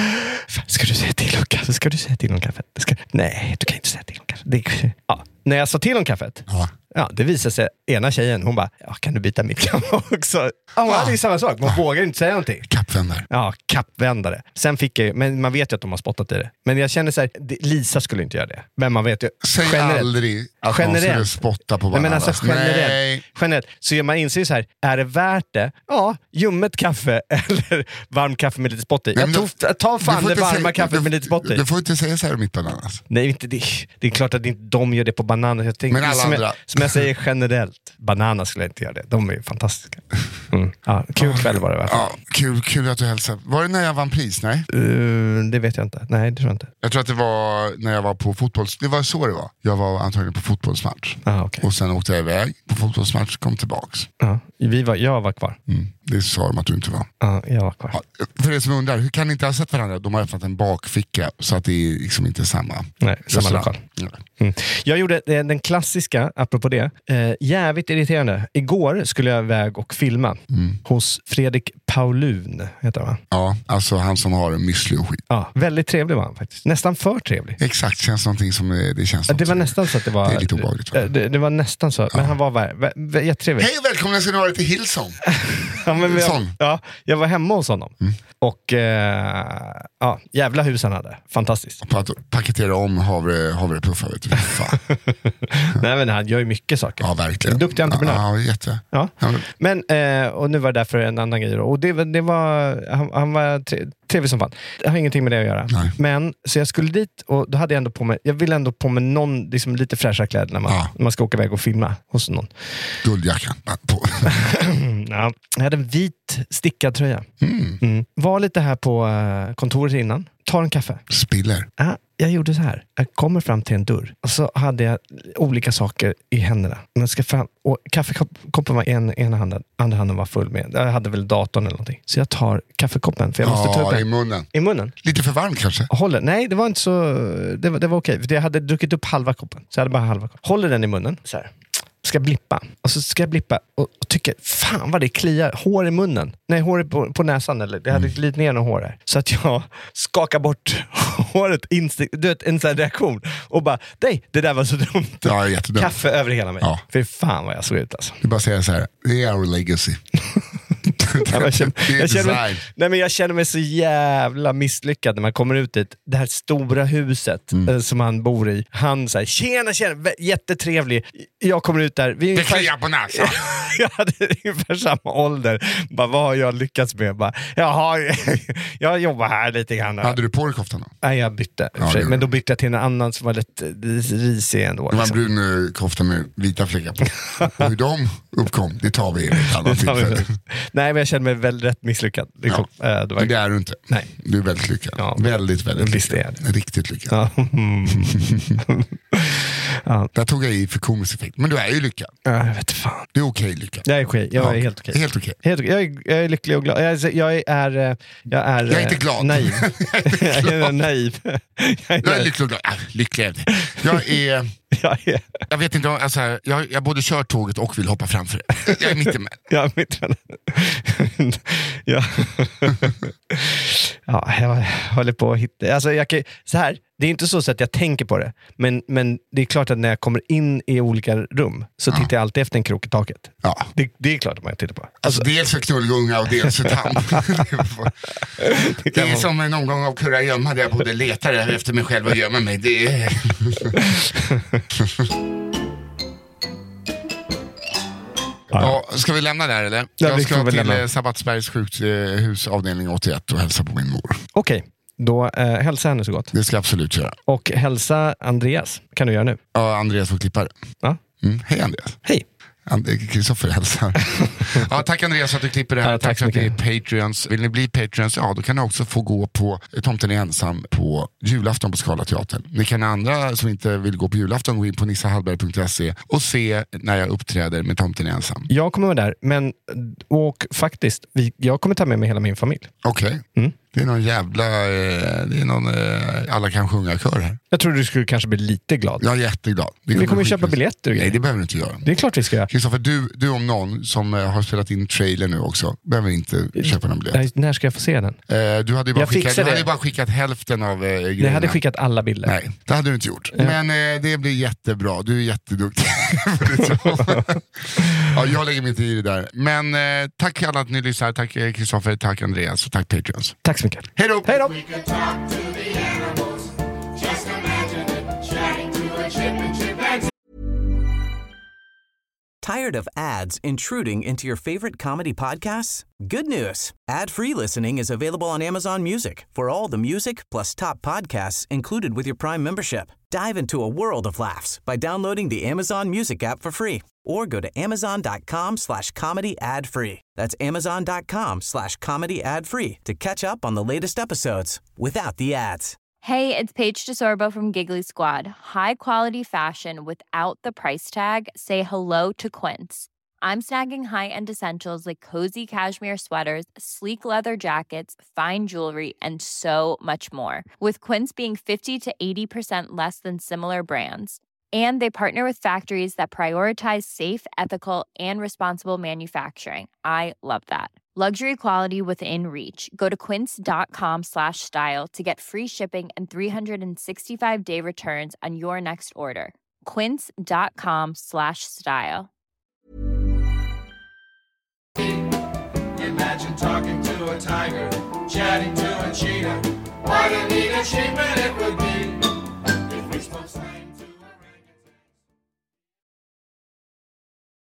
Ska du säga till om kaffe? Ska du säga till om kaffet? Ska... Nej, du kan inte säga till om kaffet. Det... Ja. När jag sa till om kaffet, ja. Ja, det visade sig, ena tjejen, hon bara, ja, kan du byta mitt kaffe också? Ja, hon hade ju samma sak, man ja. vågar inte säga någonting. Kappvändare. Ja, kappvändare. Sen fick jag, men man vet ju att de har spottat i det. Men jag kände så här, Lisa skulle inte göra det. Men man vet ju. Säg generellt, aldrig att generellt. Någon skulle spotta på varandra. Men alltså generellt, generellt. Så man inser ju så här, är det värt det? Ja, ljummet kaffe eller varm kaffe med lite spott i. Jag tog, ta fan det varma säga, kaffet du, med lite spott i. Du får inte säga så här om mitt bananas. Nej, inte det. Det är klart att inte de gör det på bananas. Jag tänker, men alla som andra. Jag, som jag säger generellt, bananas skulle jag inte göra det. De är ju fantastiska. Mm. Ja, kul kväll var det väl? Ja, kul, kul att du hälsade. Var det när jag vann pris? Nej? Uh, det vet jag inte. Nej, det tror jag inte. Jag tror att det var när jag var på fotbolls... Det var så det var. Jag var antagligen på fotbollsmatch. Ah, okay. Och sen åkte jag iväg på fotbollsmatch, kom tillbaks. Ja, vi var, jag var kvar. Mm. Det sa de att du inte var. Ja, jag var kvar. Ja, för er som undrar, hur kan ni inte ha sett varandra? De har öppnat en bakficka så att det är liksom inte samma. Nej, samma lokal. Ja. Mm. Jag gjorde den klassiska, apropå det, eh, jävligt irriterande. Igår skulle jag iväg och filma mm. hos Fredrik Paulun, heter han va? Ja, alltså han som har en müsli och skit. Ja, väldigt trevlig var han faktiskt. Nästan för trevlig. Exakt, känns någonting som det känns. Det var nästan så att det var... Det är lite obehagligt. Det, det var nästan så, ja. Men han var vä- vä- jättetrevlig. Hej och välkomna ska ni vara till Hillsong. Ja, men jag, ja, jag var hemma hos honom. Mm. Och eh, ja, jävla hus han hade. Fantastiskt. På att paketera om havre, havrepuffar, vet du. Fan. Nej, men han gör ju mycket saker. Ja, verkligen. Duktig entreprenör. Ja, jätte. Ja. Men, eh, och nu var det därför en annan grej då. Och det, det var, han, han var tre, trevligt som fan. Det har ingenting med det att göra. Nej. Men, så jag skulle dit och då hade jag ändå på mig, jag ville ändå på mig någon, liksom lite fräscha kläder när man, ja. när man ska åka iväg och filma hos någon. Guldjackan på. Ja, jag hade en vit stickad tröja. Mm. Mm. Var lite här på uh, kontoret innan. Tar en kaffe. Spiller. Ja, jag gjorde så här. Jag kommer fram till en dörr. Och så hade jag olika saker i händerna. Jag ska fram, och kaffekoppen var en, ena handen. Andra handen var full med. Jag hade väl datorn eller någonting. Så jag tar kaffekoppen. För jag måste ja, ta upp i munnen. I munnen. Lite för varmt kanske. Håller. Nej, det var inte så... Det var, det var okej. För jag hade druckit upp halva koppen. Så jag hade bara halva koppen. Håller den i munnen. Så här. Ska blippa. Och så ska jag blippa och, och tycker, fan vad det kliar. Hår i munnen. Nej, hår på, på näsan. Eller det hade glidit ner några hår här. Så att jag skakar bort håret. Instinkt, du vet, en sån här reaktion. Och bara, nej, det där var så dumt. Ja, jättedumt. Kaffe över hela mig. Ja. För fan vad jag såg ut alltså. Du bara säger så här, det är our legacy. Ja, jag, känner, jag, känner mig, nej, men jag känner mig så jävla misslyckad när man kommer ut dit. Det här stora huset mm. som han bor i. Han säger, tjena, tjena, jättetrevlig. Jag kommer ut där. Vi det kliar på näsan. Jag hade ungefär samma ålder. Bara, vad har jag lyckats med? Bara, Jaha, jag jobbar här lite grann. Hade du på dig koftan då? Nej, jag bytte. Ja, sig, men då bytte jag till en annan som var lite risig ändå. Det var liksom. en brun kofta med vita fläckar på. Och hur de uppkom, det tar vi i ett annat tillfälle. Nej, men jag kände mig väldigt rätt misslyckad. Det, kom, ja. äh, det, var... men det är du inte. Nej. Du är väldigt lyckad. Ja. Väldigt, väldigt Visst lyckad. Är det. Riktigt lyckad. Ja. Mm. Ja. Där tog jag i för komisk effekt. Men du är ju lyckad. Ja, jag vet fan. Du är okej lyckad. Jag är okej. Jag är ja. helt okej. Helt okej. Helt okej. Jag, är, jag är lycklig och glad. Jag är... Jag är, jag är, jag är inte glad. Naiv. jag är, jag är naiv. Jag är, jag är lycklig och glad. Äh, lycklig. Jag är... Jag, är... jag vet inte, alltså, jag, jag både kör tåget och vill hoppa framför det. Jag är mitt emellan. Jag är mitt emellan. Ja. Ja, jag håller på att hitta... Alltså, jag kan, så här, det är inte så att jag tänker på det. Men, men det är klart att när jag kommer in i olika rum så ja. tittar jag alltid efter en krok i taket. Ja. Det, det är klart att man tittar på. Alltså, alltså dels för knullgunga och dels för tand. det, det är man... som en omgång av kurragömma där jag både letar efter mig själv och gömmer mig. Det är... Ja, ska vi lämna där eller? Ja, jag ska till lämna. Sabbatsbergs sjukhus avdelning åttioett och hälsa på min mor. Okej, okay. Då eh, hälsa henne så gott. Det ska jag absolut göra. Och hälsa Andreas, kan du göra nu? Ja, Andreas får klippare. Ja. Mm. Hej Andreas. Hej. Kristoffer hälsar. Ja, tack Andreas för att du klipper det här. Ja, tack, tack för att ni är Patreons. Vill ni bli Patreons, ja då kan ni också få gå på Tomten är ensam på julafton på Scalateatern. Ni kan andra som inte vill gå på julafton gå in på nissa hallberg punkt se och se när jag uppträder med Tomten är ensam. Jag kommer vara där, men och faktiskt, vi, jag kommer ta med mig hela min familj. Okej. Okay. Mm. Det är någon jävla, eh, det är någon eh, alla kan sjunga kör här. Jag tror du skulle kanske bli lite glad. Jag är jätteglad. Vi kommer, kommer köpa biljetter och Nej, det behöver du inte göra. Det är klart vi ska göra. Kristoffer, du, du om någon som eh, har spelat in trailer nu också, behöver inte köpa någon biljett. Nej, när ska jag få se den? Eh, du hade ju bara, skickat, du hade bara skickat hälften av eh, grejerna. Jag hade skickat alla bilder. Nej, det hade du inte gjort. Ja. Men eh, det blir jättebra. Du är jätteduktig. Ja, jag lägger mig inte i det där. Men eh, tack alla att ni lyssnar. Tack Kristoffer, tack Andreas och tack Patreons. Tack så mycket. Hej då! Hej då! Tired of ads intruding into your favorite comedy podcasts? Good news. Ad-free listening is available on Amazon Music for all the music plus top podcasts included with your Prime membership. Dive into a world of laughs by downloading the Amazon Music app for free or go to amazon.com slash comedy ad free. That's amazon.com slash comedy ad free to catch up on the latest episodes without the ads. Hey, it's Paige DeSorbo from Giggly Squad. High quality fashion without the price tag. Say hello to Quince. I'm snagging high-end essentials like cozy cashmere sweaters, sleek leather jackets, fine jewelry, and so much more. With Quince being fifty to eighty percent less than similar brands. And they partner with factories that prioritize safe, ethical, and responsible manufacturing. I love that. Luxury quality within reach. Go to quince.com slash style to get free shipping and three sixty-five day returns on your next order. Quince.com slash style. Imagine talking to a tiger, chatting to a cheetah. What a neat achievement it would be